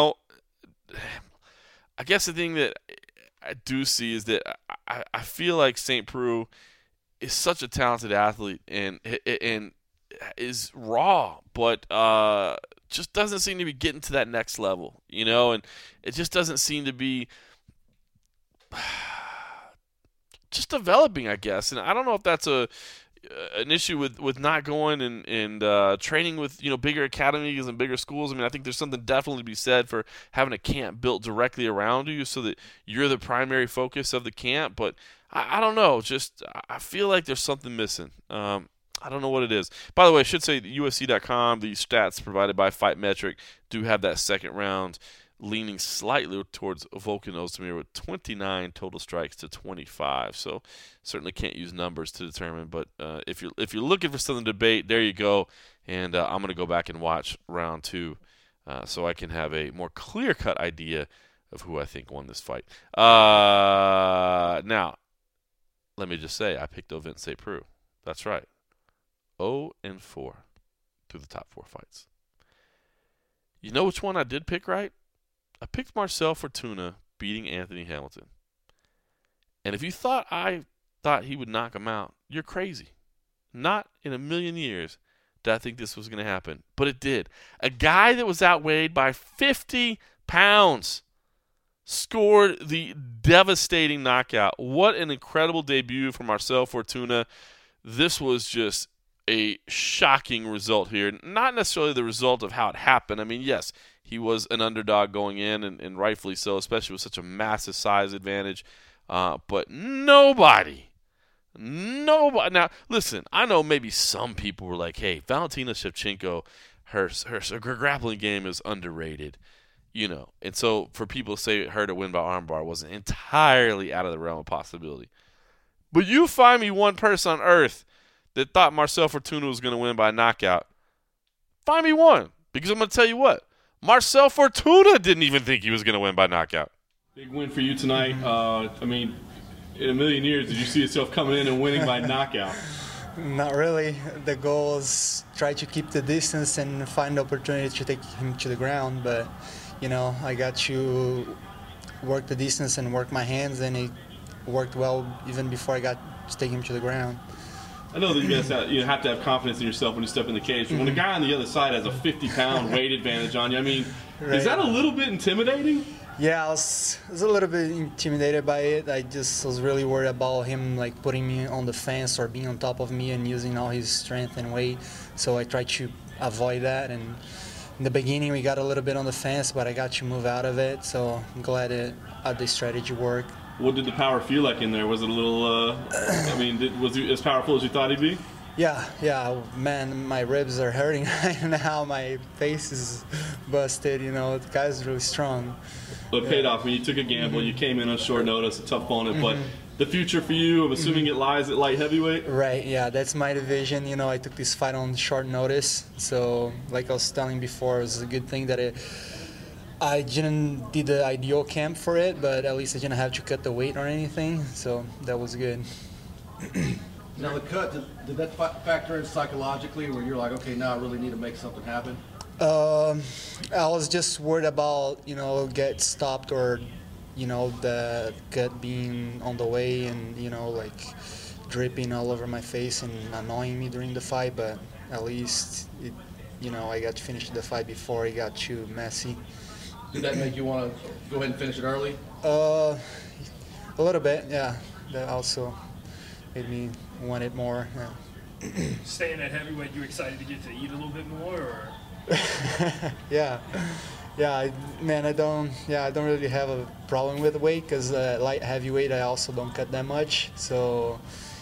I guess the thing that I do see is that I feel like St. Preux is such a talented athlete and is raw, but just doesn't seem to be getting to that next level, and it just doesn't seem to be just developing, I guess. And I don't know if that's an issue with not going and training with bigger academies and bigger schools. I mean, I think there's something definitely to be said for having a camp built directly around you so that you're the primary focus of the camp. But I don't know, just I feel like there's something missing. I don't know what it is. By the way, I should say that UFC.com, the stats provided by Fight Metric, do have that second round leaning slightly towards Volkan Ozdemir with 29 total strikes to 25. So certainly can't use numbers to determine. But if you're looking for something to debate, there you go. And I'm going to go back and watch round 2 so I can have a more clear-cut idea of who I think won this fight. Now, let me just say, I picked Ovince St. Preux. That's right. 0-4 through the top 4 fights. You know which one I did pick right? I picked Marcel Fortuna beating Anthony Hamilton. And if you thought I thought he would knock him out, you're crazy. Not in a million years did I think this was going to happen. But it did. A guy that was outweighed by 50 pounds scored the devastating knockout. What an incredible debut for Marcel Fortuna. This was just a shocking result here. Not necessarily the result of how it happened. I mean, yes, he was an underdog going in, and rightfully so, especially with such a massive size advantage. But nobody. Now, listen, I know maybe some people were like, hey, Valentina Shevchenko, her grappling game is underrated. And so for people to say her to win by armbar wasn't entirely out of the realm of possibility. But you find me one person on earth that thought Marcel Fortuna was going to win by knockout. Find me one, because I'm going to tell you what. Marcel Fortuna didn't even think he was going to win by knockout. Big win for you tonight. In a million years, did you see yourself coming in and winning by knockout? Not really. The goal is try to keep the distance and find the opportunity to take him to the ground. But, I got to work the distance and work my hands, and it worked well even before I got to take him to the ground. I know that you guys have to have confidence in yourself when you step in the cage. But when a guy on the other side has a 50-pound weight advantage on you, is that a little bit intimidating? Yeah, I was a little bit intimidated by it. I just was really worried about him putting me on the fence or being on top of me and using all his strength and weight. So I tried to avoid that. And in the beginning, we got a little bit on the fence, but I got to move out of it. So I'm glad that the strategy worked. What did the power feel like in there? Was it a little? Was he as powerful as you thought he'd be? Yeah, man, my ribs are hurting right now. My face is busted. The guy's really strong. But it paid off. You took a gamble. You came in on short notice, a tough opponent. But the future for you, I'm assuming it lies at light heavyweight? Right, yeah, that's my division. I took this fight on short notice. So, like I was telling before, it was a good thing that I didn't do the ideal camp for it, but at least I didn't have to cut the weight or anything. So that was good. Now the cut, did that factor in psychologically where you're like, okay, now I really need to make something happen? I was just worried about, get stopped or, the cut being on the way and, dripping all over my face and annoying me during the fight. But at least, I got to finish the fight before it got too messy. Did that make you want to go ahead and finish it early? A little bit, yeah. That also made me want it more. Yeah. Staying at heavyweight, you excited to get to eat a little bit more, or? Yeah, I don't really have a problem with weight because light heavyweight I also don't cut that much. So,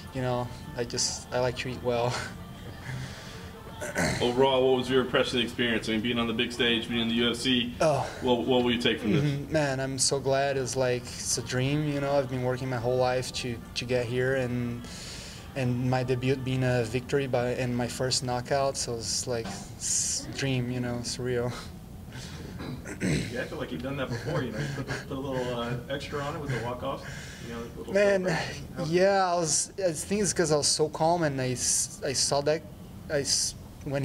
I like to eat well. Overall, what was your impression of the experience? Being on the big stage, being in the UFC, what will you take from this? Man, I'm so glad. It's a dream, I've been working my whole life to get here, and my debut being a victory and my first knockout, so it's a dream, surreal. Yeah, I feel like you've done that before, you put a little extra on it with the walk-offs. Man, yeah, I think it's because I was so calm, and I saw that when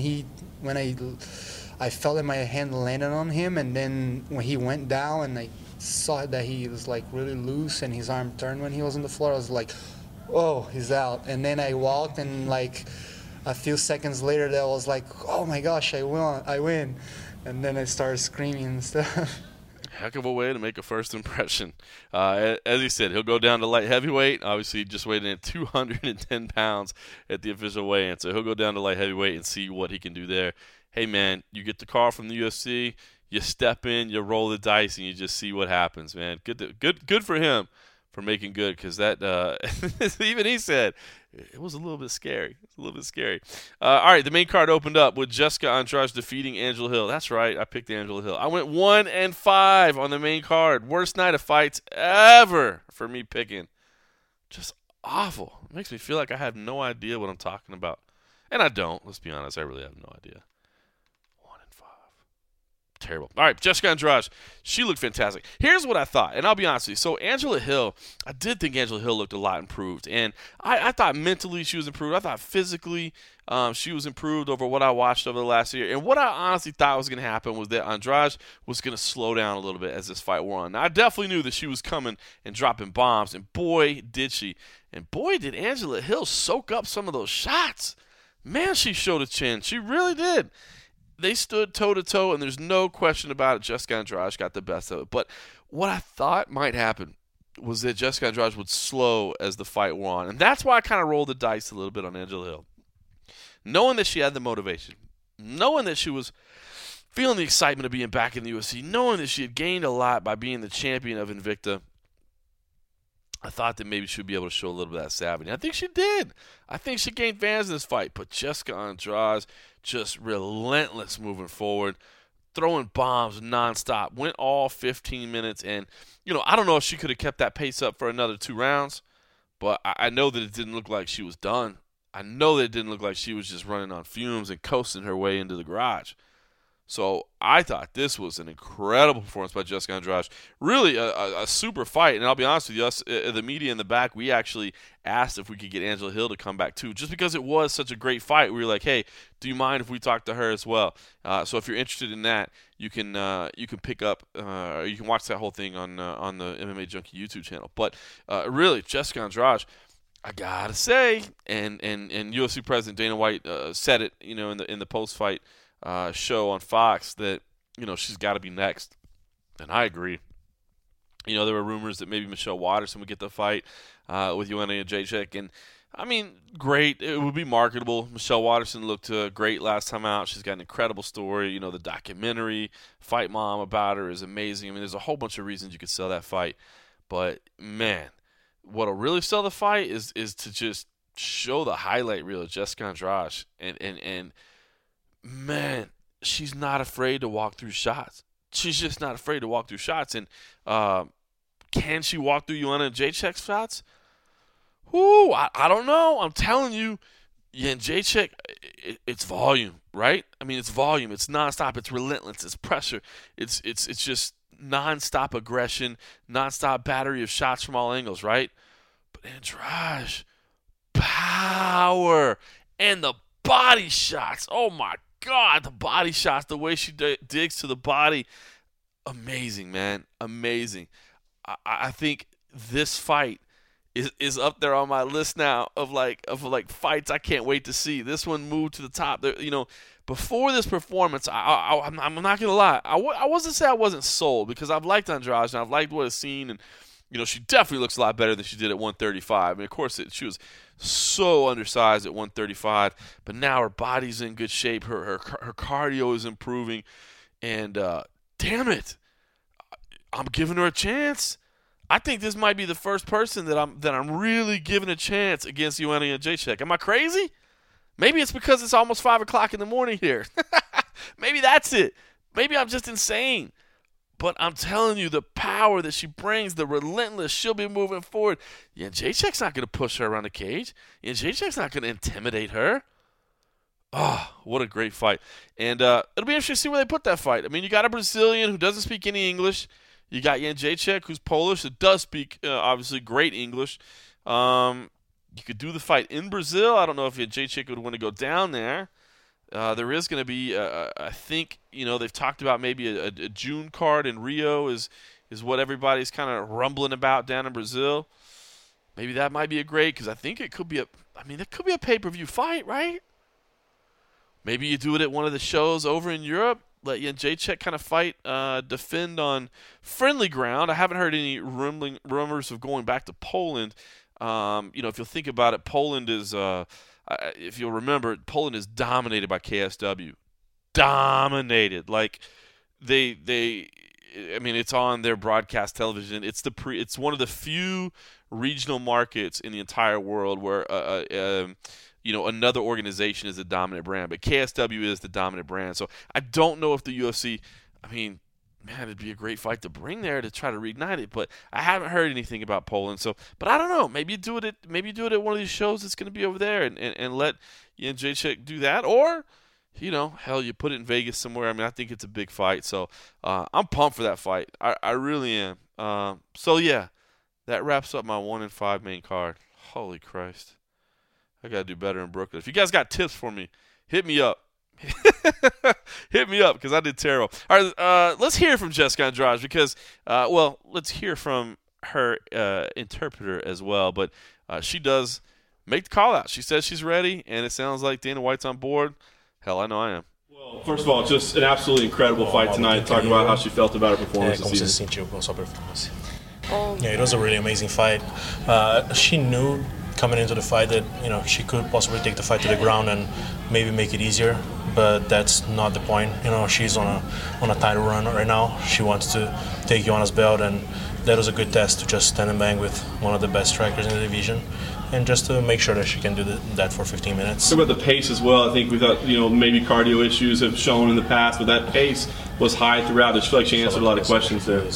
I felt that my hand landed on him, and then when he went down and I saw that he was really loose and his arm turned when he was on the floor, I was like, oh, he's out. And then I walked, and a few seconds later that was like, oh my gosh, I win. And then I started screaming and stuff. Heck of a way to make a first impression. As he said, he'll go down to light heavyweight. Obviously, he just weighed in at 210 pounds at the official weigh-in. So he'll go down to light heavyweight and see what he can do there. Hey, man, you get the call from the UFC, you step in, you roll the dice, and you just see what happens, man. Good for him for making good, because that even he said it was a little bit scary. All right, the main card opened up with Jessica Andrade defeating Angela Hill. That's right, I picked Angela Hill. I went 1-5 on the main card. Worst night of fights ever for me picking. Just awful. It makes me feel like I have no idea what I'm talking about. And I don't. Let's be honest, I really have no idea. Terrible. All right, Jessica Andrade. She looked fantastic. Here's what I thought, and I'll be honest with you. So Angela Hill, I did think Angela Hill looked a lot improved, and I thought mentally she was improved. I thought physically she was improved over what I watched over the last year. And what I honestly thought was going to happen was that Andrade was going to slow down a little bit as this fight wore on. Now, I definitely knew that she was coming and dropping bombs, and boy, did she. And boy, did Angela Hill soak up some of those shots. Man, she showed a chin. She really did. They stood toe-to-toe, and there's no question about it. Jessica Andrade got the best of it. But what I thought might happen was that Jessica Andrade would slow as the fight wore on. And that's why I kind of rolled the dice a little bit on Angela Hill. Knowing that she had the motivation, knowing that she was feeling the excitement of being back in the UFC, knowing that she had gained a lot by being the champion of Invicta, I thought that maybe she would be able to show a little bit of that savvy. I think she did. I think she gained fans in this fight. But Jessica Andrade, just relentless moving forward. throwing bombs nonstop, went all 15 minutes. And, I don't know if she could have kept that pace up for another 2 rounds, but I know that it didn't look like she was done. I know that it didn't look like she was just running on fumes and coasting her way into the garage. So I thought this was an incredible performance by Jessica Andrade. Really a super fight. And I'll be honest with you, us, the media in the back, we actually asked if we could get Angela Hill to come back too, just because it was such a great fight. We were like, hey, do you mind if we talk to her as well? So if you're interested in that, you can pick up, you can watch that whole thing on the MMA Junkie YouTube channel. But really, Jessica Andrade, I gotta say, and UFC President Dana White said it, in the post-fight show on Fox that, she's got to be next. And I agree. There were rumors that maybe Michelle Waterson would get the fight with Joanna Jędrzejczyk. And, I mean, great. It would be marketable. Michelle Waterson looked great last time out. She's got an incredible story. The documentary, Fight Mom, about her is amazing. I mean, there's a whole bunch of reasons you could sell that fight. But, man, what'll really sell the fight is to just show the highlight reel of Jessica Andrade. And man, she's not afraid to walk through shots. She's just not afraid to walk through shots. And can she walk through Joanna Jędrzejczyk's shots? Ooh, I don't know. I'm telling you, Jędrzejczyk, it's volume, right? I mean, it's volume. It's nonstop. It's relentless. It's pressure. It's just nonstop aggression, nonstop battery of shots from all angles, right? But Andrade, power, and the body shots. Oh my God, the body shots, the way she digs to the body, amazing, man, amazing. I think this fight is up there on my list now of fights I can't wait to see. This one moved to the top. Before this performance, I'm not gonna lie, I wasn't say I wasn't sold, because I've liked Andrade and I've liked what I've seen, and she definitely looks a lot better than she did at 135. I mean, of course, she was so undersized at 135, but now her body's in good shape. Her cardio is improving, and damn it, I'm giving her a chance. I think this might be the first person that I'm really giving a chance against Joanna Jędrzejczyk. Am I crazy? Maybe it's because it's almost 5 o'clock in the morning here. Maybe that's it. Maybe I'm just insane. But I'm telling you, the power that she brings, the relentless, she'll be moving forward. Jędrzejczyk's not going to push her around the cage. Jędrzejczyk's not going to intimidate her. Oh, what a great fight. And it'll be interesting to see where they put that fight. I mean, you got a Brazilian who doesn't speak any English. You got Jędrzejczyk, who's Polish, that does speak, obviously, great English. You could do the fight in Brazil. I don't know if Jędrzejczyk would want to go down there. There is going to be, I think, they've talked about maybe a June card in Rio is what everybody's kind of rumbling about down in Brazil. Maybe that might be a great, because I think it could be it could be a pay-per-view fight, right? Maybe you do it at one of the shows over in Europe. Let Jędrzejczyk kind of fight, defend on friendly ground. I haven't heard any rumors of going back to Poland. If you'll think about it, Poland is, if you'll remember, Poland is dominated by KSW. Dominated. Like, it's on their broadcast television. It's one of the few regional markets in the entire world where, another organization is the dominant brand, but KSW is the dominant brand. So I don't know if the UFC, it'd be a great fight to bring there to try to reignite it, but I haven't heard anything about Poland. So, but I don't know. Maybe you do it at one of these shows that's going to be over there, and let Jędrzejczyk do that, or hell, you put it in Vegas somewhere. I think it's a big fight, so I'm pumped for that fight. I really am. So yeah, that wraps up my 1-5 main card. Holy Christ. I got to do better in Brooklyn. If you guys got tips for me, hit me up. Hit me up, because I did terrible. All right, let's hear from Jessica Andrade, because, let's hear from her interpreter as well. But she does make the call out. She says she's ready, and it sounds like Dana White's on board. Hell, I know I am. Well, first of all, just an absolutely incredible fight tonight. Talk about how she felt about her performance this season. Yeah, it was a really amazing fight. She knew coming into the fight that she could possibly take the fight to the ground and maybe make it easier, but that's not the point. She's on a title run right now. She wants to take Joanna's belt, and that was a good test to just stand and bang with one of the best strikers in the division. and just to make sure that she can do that for 15 minutes. Talk about the pace as well. I think we thought, maybe cardio issues have shown in the past, but that pace was high throughout. I just feel like she answered a lot of questions there.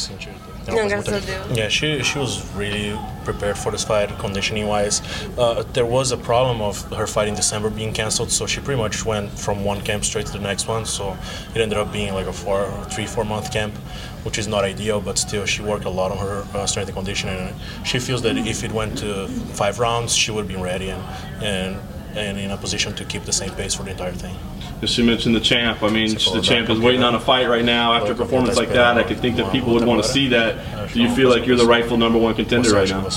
Yeah, she was really prepared for this fight, conditioning-wise. There was a problem of her fight in December being canceled, so she pretty much went from one camp straight to the next one. So it ended up being like a 3-4 month camp, which is not ideal, but still she worked a lot on her strength and conditioning. And she feels that if it went to 5 rounds, she would have been ready and in a position to keep the same pace for the entire thing. As she mentioned, the champ. I mean, the champ is waiting on a fight right now. After a performance like that, I could think that people would want to see that. Do you feel like you're the rightful #1 contender right now?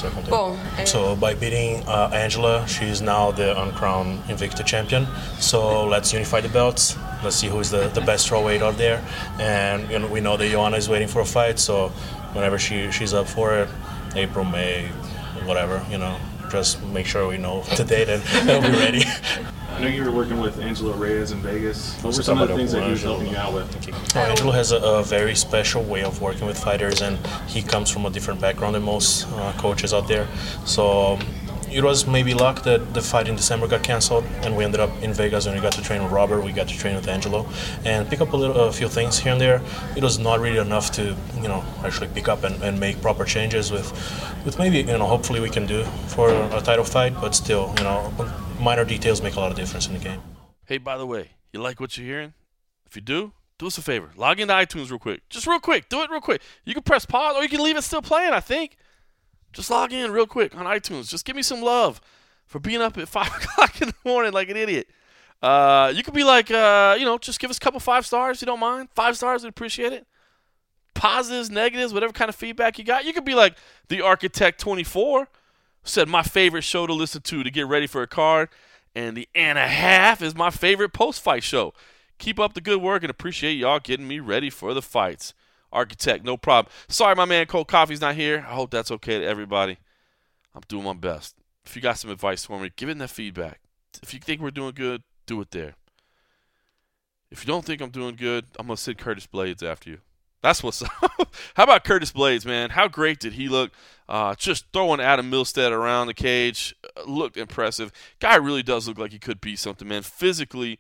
So by beating Angela, she is now the uncrowned Invicta champion. So let's unify the belts. Let's see who is the best strawweight out there. And we know that Joanna is waiting for a fight. So whenever she's up for it, April, May, whatever, just make sure we know the date and we'll be ready. I know you were working with Angelo Reyes in Vegas. What were some of the things that he was helping you out with? Angelo has a very special way of working with fighters, and he comes from a different background than most coaches out there. So it was maybe luck that the fight in December got canceled, and we ended up in Vegas, and we got to train with Robert, we got to train with Angelo, and pick up a few things here and there. It was not really enough to, actually pick up and make proper changes with maybe, hopefully we can do for a title fight, but still, minor details make a lot of difference in the game. Hey, by the way, you like what you're hearing? If you do us a favor. Log into iTunes real quick. Just real quick. Do it real quick. You can press pause or you can leave it still playing, I think. Just log in real quick on iTunes. Just give me some love for being up at 5 o'clock in the morning like an idiot. You could be like, just give us a couple 5 stars. You don't mind? 5 stars, we'd appreciate it. Positives, negatives, whatever kind of feedback you got. You could be like the Architect 24. Said my favorite show to listen to get ready for a card, and the and a half is my favorite post-fight show. Keep up the good work and appreciate y'all getting me ready for the fights. Architect, no problem. Sorry my man Cold Coffee's not here. I hope that's okay to everybody. I'm doing my best. If you got some advice for me, give it in that feedback. If you think we're doing good, do it there. If you don't think I'm doing good, I'm going to send Curtis Blades after you. That's what's up. How about Curtis Blades, man? How great did he look? Just throwing Adam Milstead around the cage. Looked impressive. Guy really does look like he could be something, man. Physically,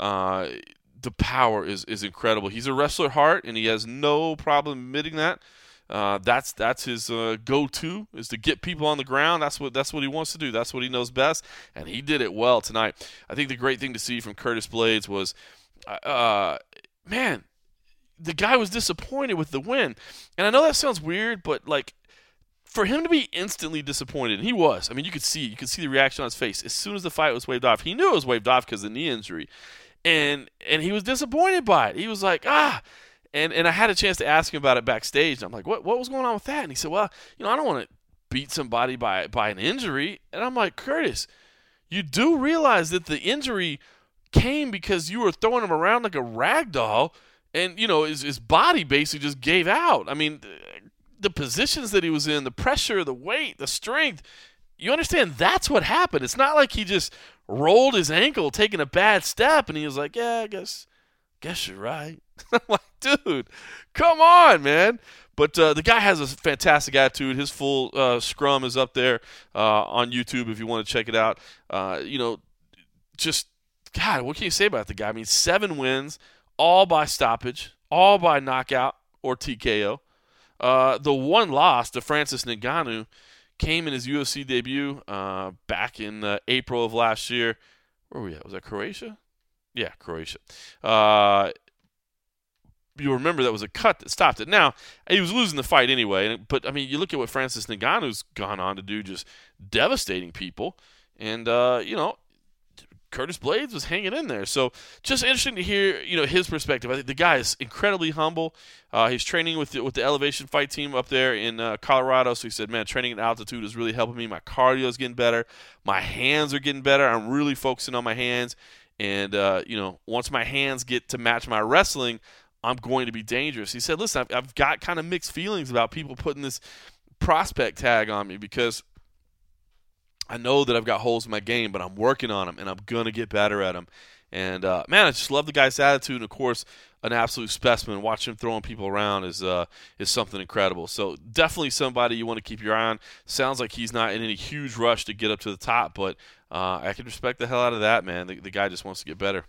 the power is incredible. He's a wrestler at heart, and he has no problem admitting that. That's his go-to, is to get people on the ground. That's what he wants to do. That's what he knows best, and he did it well tonight. I think the great thing to see from Curtis Blades was, man, the guy was disappointed with the win. And I know that sounds weird, but like for him to be instantly disappointed, and he was. I mean, you could see the reaction on his face as soon as the fight was waved off. He knew it was waved off because of the knee injury. And he was disappointed by it. He was like, and I had a chance to ask him about it backstage. And I'm like, what was going on with that? And he said, well, I don't want to beat somebody by an injury. And I'm like, Curtis, you do realize that the injury came because you were throwing him around like a rag doll. And, his body basically just gave out. I mean, the positions that he was in, the pressure, the weight, the strength, you understand that's what happened. It's not like he just rolled his ankle taking a bad step and he was like, yeah, I guess you're right. I'm like, dude, come on, man. But the guy has a fantastic attitude. His full scrum is up there on YouTube if you want to check it out. Just, God, what can you say about the guy? I mean, 7 wins. All by stoppage, all by knockout or TKO. The one loss to Francis Ngannou came in his UFC debut back in April of last year. Where were we at? Was that Croatia? Yeah, Croatia. You'll remember that was a cut that stopped it. Now, he was losing the fight anyway, but, I mean, you look at what Francis Ngannou's gone on to do, just devastating people. And, Curtis Blades was hanging in there. So just interesting to hear, his perspective. I think the guy is incredibly humble. He's training with the Elevation Fight team up there in Colorado. So he said, man, training at altitude is really helping me. My cardio is getting better. My hands are getting better. I'm really focusing on my hands. And, once my hands get to match my wrestling, I'm going to be dangerous. He said, listen, I've got kind of mixed feelings about people putting this prospect tag on me because I know that I've got holes in my game, but I'm working on them, and I'm going to get better at them. And, man, I just love the guy's attitude. And, of course, an absolute specimen. Watch him throwing people around is something incredible. So definitely somebody you want to keep your eye on. Sounds like he's not in any huge rush to get up to the top, but I can respect the hell out of that, man. The guy just wants to get better.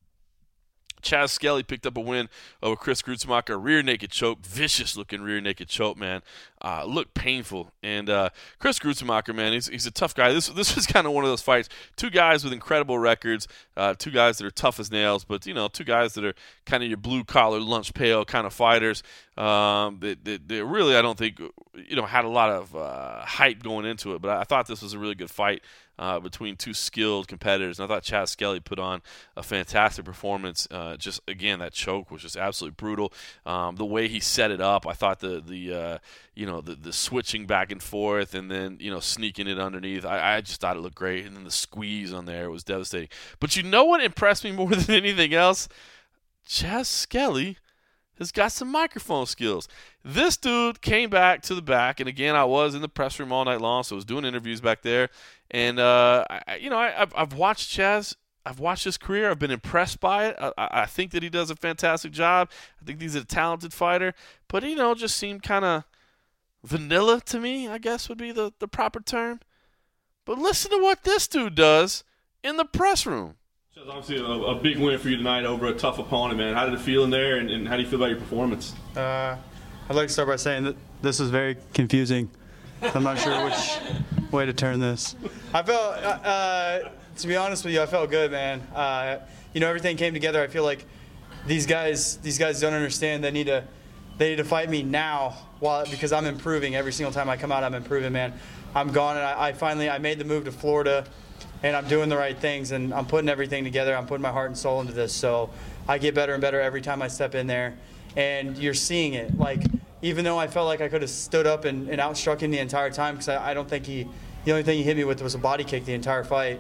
Chaz Skelly picked up a win over Chris Gruetzemacher. Rear naked choke, vicious looking rear naked choke, man. Looked painful. And Chris Gruetzemacher, man, he's a tough guy. This was kind of one of those fights. Two guys with incredible records, two guys that are tough as nails, but two guys that are kind of your blue collar lunch pail kind of fighters. They really, I don't think, had a lot of hype going into it. But I thought this was a really good fight between two skilled competitors. And I thought Chaz Skelly put on a fantastic performance. Just again, that choke was just absolutely brutal. The way he set it up, I thought the switching back and forth and then sneaking it underneath, I just thought it looked great. And then the squeeze on there was devastating. But you know what impressed me more than anything else? Chaz Skelly has got some microphone skills. This dude came back to the back, and again, I was in the press room all night long, so I was doing interviews back there. And I've watched Chaz. I've watched his career. I've been impressed by it. I think that he does a fantastic job. I think he's a talented fighter, but just seemed kind of vanilla to me, I guess would be the proper term. But listen to what this dude does in the press room. So obviously a big win for you tonight over a tough opponent, man. How did it feel in there, and how do you feel about your performance? I'd like to start by saying that this was very confusing. I'm not sure which way to turn this. I felt, to be honest with you, I felt good, man. Everything came together. I feel like these guys don't understand. They need to fight me now, because I'm improving every single time I come out. I'm improving, man. I'm gone, and I made the move to Florida. And I'm doing the right things, and I'm putting everything together. I'm putting my heart and soul into this. So I get better and better every time I step in there. And you're seeing it. Like, even though I felt like I could have stood up and outstruck him the entire time, because I don't think the only thing he hit me with was a body kick the entire fight.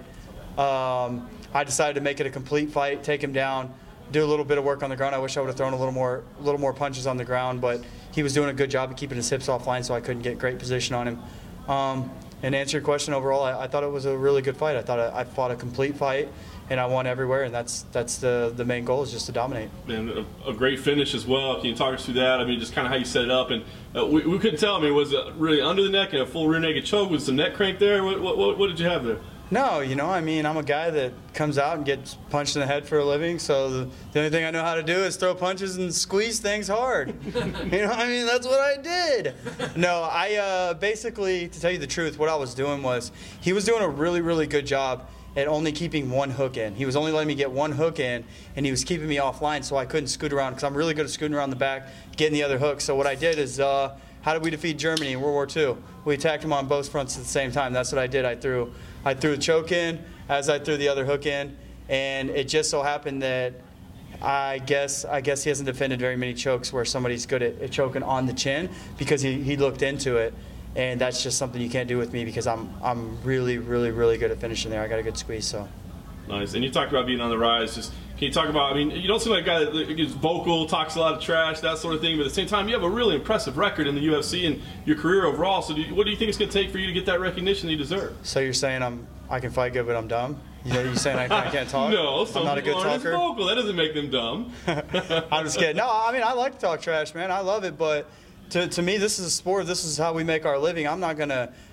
I decided to make it a complete fight, take him down, do a little bit of work on the ground. I wish I would have thrown a little more punches on the ground, but he was doing a good job of keeping his hips offline, so I couldn't get great position on him. And to answer your question overall, I thought it was a really good fight. I thought I fought a complete fight, and I won everywhere, and that's the main goal, is just to dominate. And a great finish as well. Can you talk us through that? I mean, just kind of how you set it up. And we couldn't tell. I mean, was it really under the neck and a full rear naked choke with some neck crank there? What did you have there? No, I'm a guy that comes out and gets punched in the head for a living, so the only thing I know how to do is throw punches and squeeze things hard. That's what I did. No, I basically, to tell you the truth, what I was doing was, he was doing a really, really good job at only keeping one hook in. He was only letting me get one hook in, and he was keeping me offline, so I couldn't scoot around, because I'm really good at scooting around the back, getting the other hook. So what I did is, how did we defeat Germany in World War II? We attacked them on both fronts at the same time. That's what I did. I threw the choke in as I threw the other hook in, and it just so happened that I guess he hasn't defended very many chokes where somebody's good at choking on the chin, because he looked into it, and that's just something you can't do with me, because I'm really, really, really good at finishing there. I got a good squeeze, so. Nice. And you talked about being on the rise. Can you talk about, you don't seem like a guy that is vocal, talks a lot of trash, that sort of thing, but at the same time, you have a really impressive record in the UFC and your career overall. So what do you think it's going to take for you to get that recognition that you deserve? So you're saying I can fight good, but I'm dumb? You're saying I can't talk? No, I'm not a good talker. Vocal. That doesn't make them dumb. I'm just kidding. No, I like to talk trash, man. I love it, but to me, this is a sport. This is how we make our living. I'm not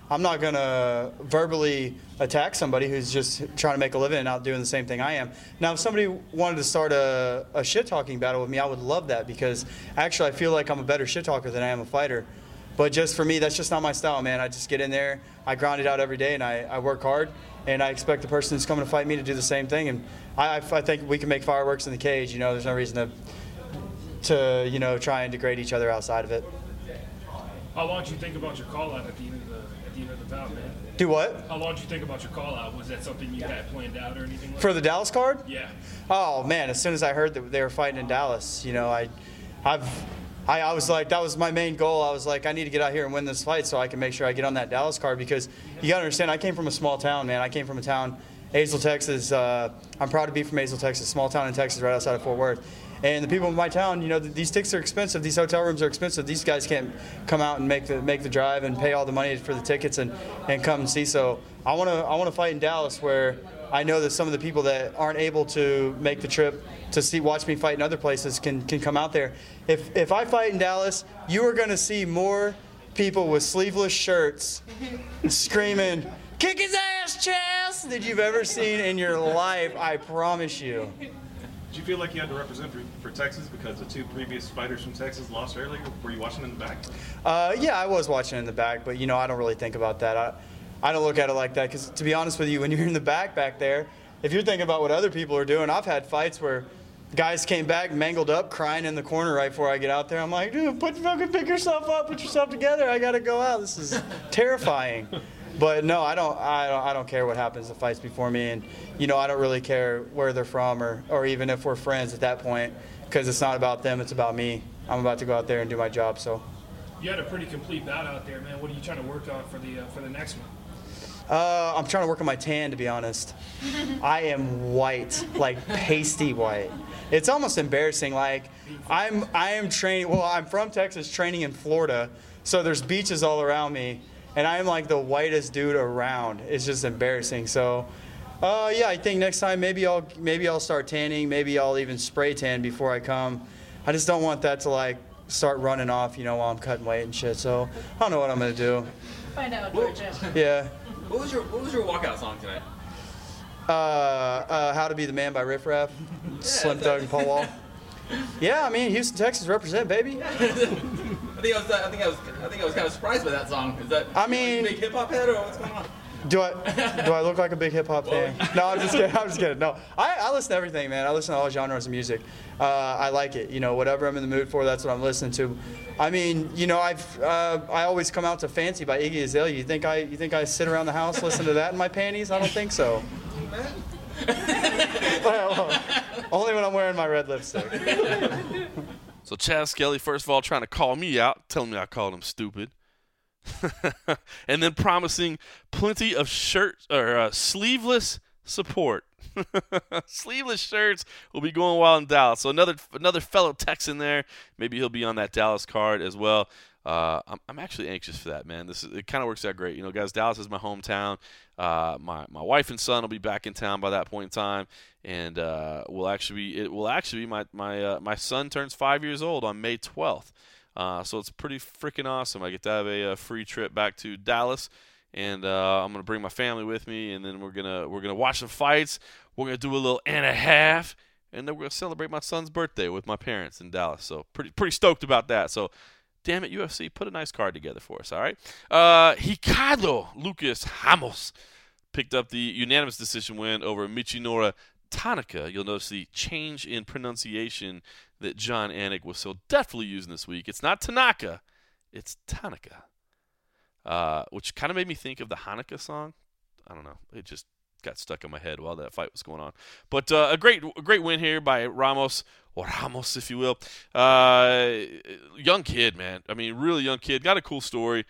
gonna verbally attack somebody who's just trying to make a living and not doing the same thing I am. Now, if somebody wanted to start a shit-talking battle with me, I would love that, because actually I feel like I'm a better shit-talker than I am a fighter. But just for me, that's just not my style, man. I just get in there, I grind it out every day, and I work hard, and I expect the person who's coming to fight me to do the same thing. And I think we can make fireworks in the cage. There's no reason to try and degrade each other outside of it. How long did you think about your call-out at the end of the bout, man? Do what? How long did you think about your call-out? Was that something you had planned out or anything like For the Dallas card? Yeah. Oh, man, as soon as I heard that they were fighting in Dallas, I was like, that was my main goal. I was like, I need to get out here and win this fight so I can make sure I get on that Dallas card, because you got to understand, I came from a small town, man. I came from a town, Azle, Texas. I'm proud to be from Azle, Texas, small town in Texas right outside of Fort Worth. And the people in my town, these tickets are expensive. These hotel rooms are expensive. These guys can't come out and make the drive and pay all the money for the tickets and come and see. So I want to fight in Dallas, where I know that some of the people that aren't able to make the trip to watch me fight in other places can come out there. If I fight in Dallas, you are going to see more people with sleeveless shirts screaming, "Kick his ass, Chas!" that you've ever seen in your life, I promise you. Did you feel like you had to represent for Texas because the two previous fighters from Texas lost earlier? Were you watching in the back? Yeah, I was watching in the back, but, I don't really think about that. I don't look at it like that because, to be honest with you, when you're in the back there, if you're thinking about what other people are doing, I've had fights where guys came back mangled up, crying in the corner right before I get out there. I'm like, dude, pick yourself up, put yourself together. I got to go out. This is terrifying. But no, I don't care what happens to fights before me, and I don't really care where they're from or even if we're friends at that point, because it's not about them, it's about me. I'm about to go out there and do my job. So you had a pretty complete bout out there, man. What are you trying to work on for the next one? I'm trying to work on my tan, to be honest. I am white, like pasty white. It's almost embarrassing. Like I am training. Well, I'm from Texas, training in Florida, so there's beaches all around me. And I'm like the whitest dude around. It's just embarrassing. So, yeah, I think next time maybe I'll start tanning. Maybe I'll even spray tan before I come. I just don't want that to like start running off, while I'm cutting weight and shit. So I don't know what I'm gonna do. Find out, Georgia. Yeah. What was your walkout song tonight? How to Be the Man by Riff Raff, Slim Thug and Paul Wall. Yeah, I mean Houston, Texas represent, baby. I think I was kind of surprised by that song. Is that a big hip hop head or what's going on? Do I look like a big hip hop fan? No, I'm just kidding. No, I listen to everything, man. I listen to all genres of music. I like it. Whatever I'm in the mood for, that's what I'm listening to. I mean, I always come out to Fancy by Iggy Azalea. You think I sit around the house listening to that in my panties? I don't think so. Well, only when I'm wearing my red lipstick. So Chas Skelly, first of all, trying to call me out, telling me I called him stupid. And then promising plenty of shirts or sleeveless support. Sleeveless shirts will be going wild in Dallas. So another fellow Texan there. Maybe he'll be on that Dallas card as well. I'm actually anxious for that, man. It kind of works out great. Guys, Dallas is my hometown. My wife and son will be back in town by that point in time, and it will actually be my son turns 5 years old on May 12th. So it's pretty freaking awesome. I get to have a free trip back to Dallas, and I'm gonna bring my family with me, and then we're gonna watch some fights. We're gonna do a little and a half, and then we're gonna celebrate my son's birthday with my parents in Dallas. So pretty stoked about that. So. Damn it, UFC, put a nice card together for us, all right? Ricardo Lucas Ramos picked up the unanimous decision win over Michinori Tanaka. You'll notice the change in pronunciation that John Anik was so deftly using this week. It's not Tanaka, it's Tanaka, which kind of made me think of the Hanukkah song. I don't know. It just got stuck in my head while that fight was going on. But a great win here by Ramos, or Ramos, if you will. Young kid, man. I mean, really young kid. Got a cool story.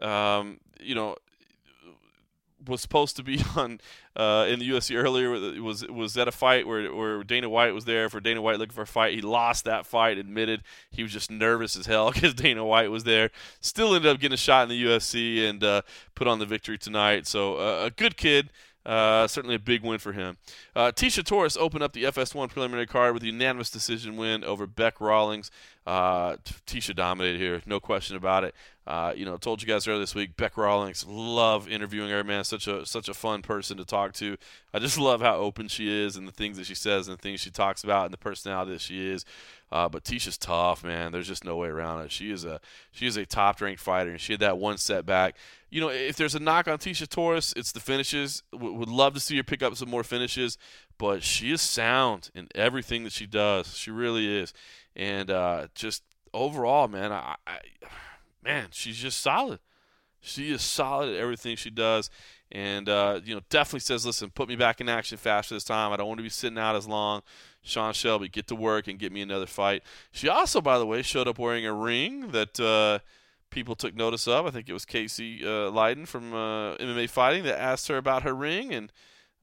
Was supposed to be on in the UFC earlier. Was at a fight where Dana White was there for Dana White looking for a fight. He lost that fight, admitted he was just nervous as hell because Dana White was there. Still ended up getting a shot in the UFC and put on the victory tonight. So a good kid. Certainly a big win for him. Tecia Torres opened up the FS1 preliminary card with a unanimous decision win over Bec Rawlings. Tecia dominated here, no question about it. Told you guys earlier this week, Bec Rawlings, love interviewing her, man. Such a fun person to talk to. I just love how open she is and the things that she says and the things she talks about and the personality that she is. But Ticia's tough, man. There's just no way around it. She is a top-ranked fighter, and she had that one setback. If there's a knock on Tecia Torres, it's the finishes. Would love to see her pick up some more finishes, but she is sound in everything that she does. She really is. And just overall, man, man, she's just solid. She is solid at everything she does. And, definitely says, listen, put me back in action faster this time. I don't want to be sitting out as long. Sean Shelby, get to work and get me another fight. She also, by the way, showed up wearing a ring that people took notice of. I think it was Casey Leydon from MMA Fighting that asked her about her ring. And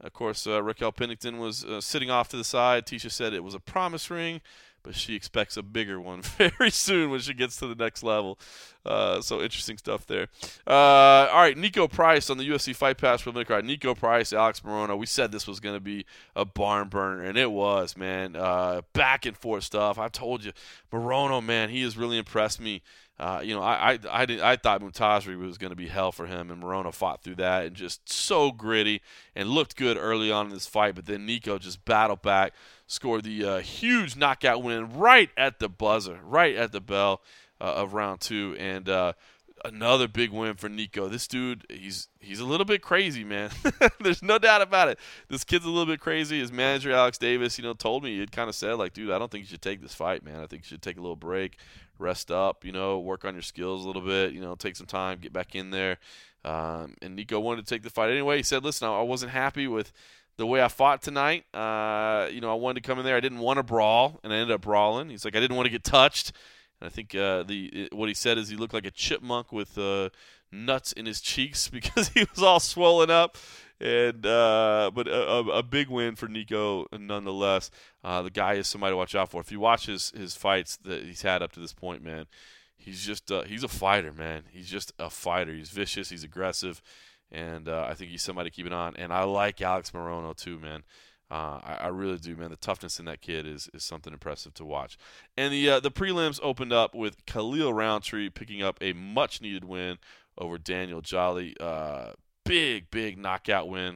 Of course, Raquel Pennington was sitting off to the side. Tisha said it was a promise ring, but she expects a bigger one very soon when she gets to the next level. So interesting stuff there. All right, Nico Price on the UFC Fight Pass. All right, Nico Price, Alex Morono. We said this was going to be a barn burner, and it was, man. Back and forth stuff. I told you, Morono, man, he has really impressed me. I thought Montazeri was going to be hell for him, and Morono fought through that and just so gritty and looked good early on in this fight. But then Nico just battled back, scored the huge knockout win right at the buzzer, right at the bell of round 2, and another big win for Nico. This dude, he's a little bit crazy, man. There's no doubt about it. This kid's a little bit crazy. His manager, Alex Davis, told me, he had kind of said, like, dude, I don't think you should take this fight, man. I think you should take a little break, rest up, work on your skills a little bit, take some time, get back in there. And Nico wanted to take the fight anyway. He said, listen, I wasn't happy with the way I fought tonight. I wanted to come in there. I didn't want to brawl, and I ended up brawling. He's like, I didn't want to get touched. And I think what he said is he looked like a chipmunk with nuts in his cheeks because he was all swollen up. And but a big win for Nico nonetheless. The guy is somebody to watch out for. If you watch his fights that he's had up to this point, man, he's just he's a fighter, man. He's just a fighter. He's vicious. He's aggressive. And I think he's somebody to keep it on. And I like Alex Morono too, man. I really do, man. The toughness in that kid is something impressive to watch. And the prelims opened up with Khalil Roundtree picking up a much-needed win over Daniel Jolly. Big knockout win.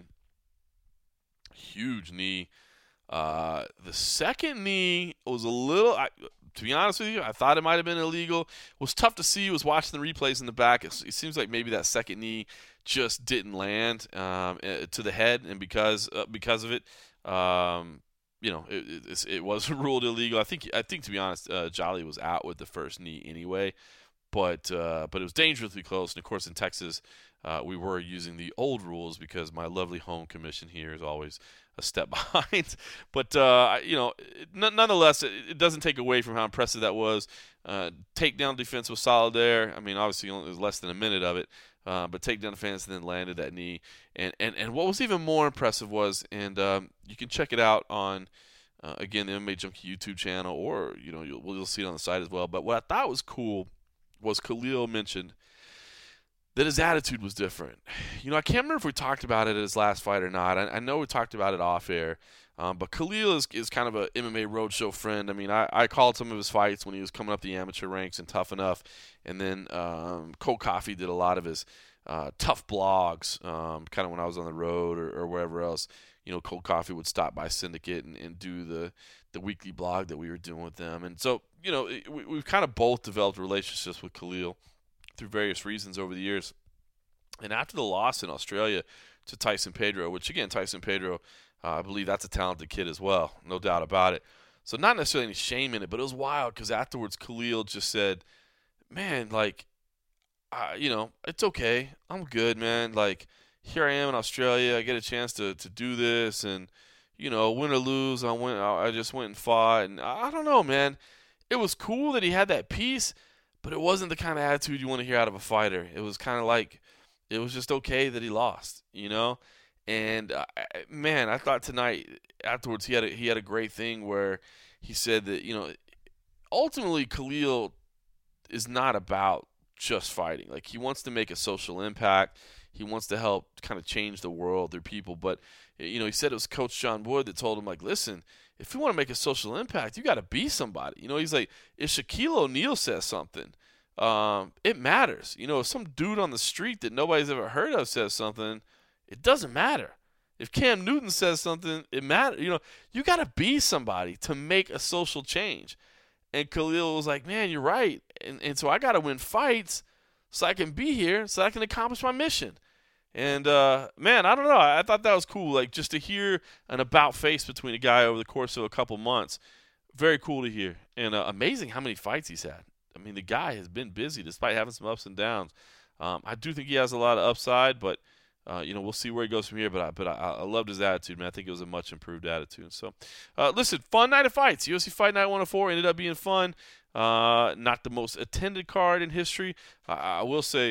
Huge knee. The second knee was a little, to be honest with you, I thought it might have been illegal. It was tough to see. I was watching the replays in the back. It seems like maybe that second knee just didn't land to the head, and because of it, it wasn't ruled illegal. I think to be honest, Jolly was out with the first knee anyway, but it was dangerously close. And of course, in Texas, we were using the old rules because my lovely home commission here is always a step behind. But nonetheless, it doesn't take away from how impressive that was. Takedown defense was solid there. I mean, obviously, it was less than a minute of it. But takedown defense and then landed that knee. And what was even more impressive was, and you can check it out on, again, the MMA Junkie YouTube channel, or you'll see it on the site as well. But what I thought was cool was Khalil mentioned that his attitude was different. I can't remember if we talked about it at his last fight or not. I know we talked about it off air. But Khalil is kind of a MMA roadshow friend. I mean, I called some of his fights when he was coming up the amateur ranks and Tough Enough. And then Cold Coffee did a lot of his tough blogs, kind of when I was on the road or wherever else. Cold Coffee would stop by Syndicate and do the weekly blog that we were doing with them. And so, we've kind of both developed relationships with Khalil through various reasons over the years. And after the loss in Australia to Tyson Pedro, which, again, Tyson Pedro, I believe that's a talented kid as well, no doubt about it. So not necessarily any shame in it, but it was wild because afterwards Khalil just said, man, like, it's okay. I'm good, man. Like, here I am in Australia. I get a chance to do this, and, win or lose, I just went and fought. And I don't know, man. It was cool that he had that peace, but it wasn't the kind of attitude you want to hear out of a fighter. It was kind of like it was just okay that he lost, And man, I thought tonight afterwards he had a great thing where he said that ultimately Khalil is not about just fighting. Like, he wants to make a social impact. He wants to help kind of change the world through people. But he said it was Coach John Wood that told him, like, listen, if you want to make a social impact, you got to be somebody. He's like, if Shaquille O'Neal says something, it matters. If some dude on the street that nobody's ever heard of says something, it doesn't matter. If Cam Newton says something, it matters. You got to be somebody to make a social change. And Khalil was like, man, you're right. And so I got to win fights so I can be here, so I can accomplish my mission. And, man, I don't know. I thought that was cool. Like, just to hear an about face between a guy over the course of a couple months. Very cool to hear. And amazing how many fights he's had. I mean, the guy has been busy despite having some ups and downs. I do think he has a lot of upside, but we'll see where he goes from here. But I loved his attitude, man. I think it was a much improved attitude. So, listen, fun night of fights. UFC Fight Night 104 ended up being fun. Not the most attended card in history. I will say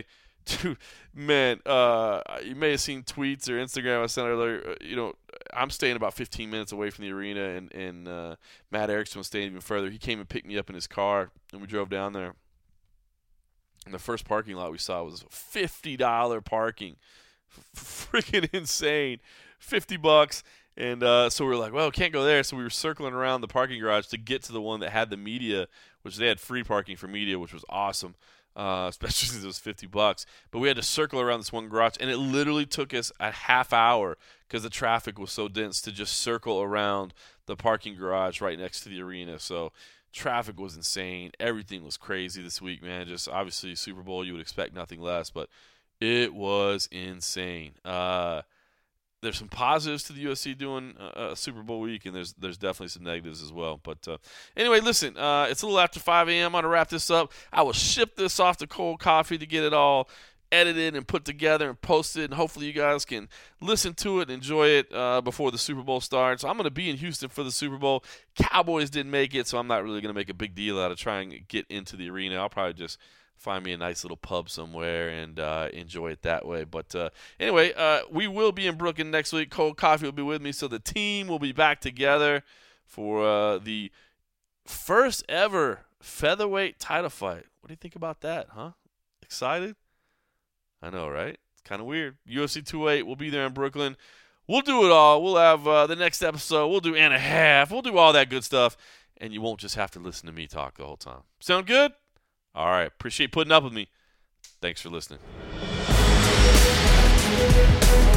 Dude, man, you may have seen tweets or Instagram I sent earlier. I'm staying about 15 minutes away from the arena, and Matt Erickson was staying even further. He came and picked me up in his car, and we drove down there. And the first parking lot we saw was $50 parking. Freaking insane. $50. And so we were like, well, can't go there. So we were circling around the parking garage to get to the one that had the media, which they had free parking for media, which was awesome, especially since it was $50. But we had to circle around this one garage, and it literally took us a half hour because the traffic was so dense to just circle around the parking garage right next to the arena. So traffic was insane. Everything was crazy this week, man. Just obviously Super Bowl, you would expect nothing less, but it was insane. There's some positives to the UFC doing a Super Bowl week, and there's definitely some negatives as well. But anyway, listen, it's a little after 5 a.m. I'm going to wrap this up. I will ship this off to Cold Coffee to get it all edited and put together and posted, and hopefully you guys can listen to it and enjoy it before the Super Bowl starts. I'm going to be in Houston for the Super Bowl. Cowboys didn't make it, so I'm not really going to make a big deal out of trying to get into the arena. I'll probably just find me a nice little pub somewhere and enjoy it that way. But anyway, we will be in Brooklyn next week. Cold Coffee will be with me, so the team will be back together for the first ever featherweight title fight. What do you think about that, huh? Excited? I know, right? It's kind of weird. UFC 208, we'll be there in Brooklyn. We'll do it all. We'll have the next episode. We'll do and a half. We'll do all that good stuff, and you won't just have to listen to me talk the whole time. Sound good? All right. Appreciate putting up with me. Thanks for listening.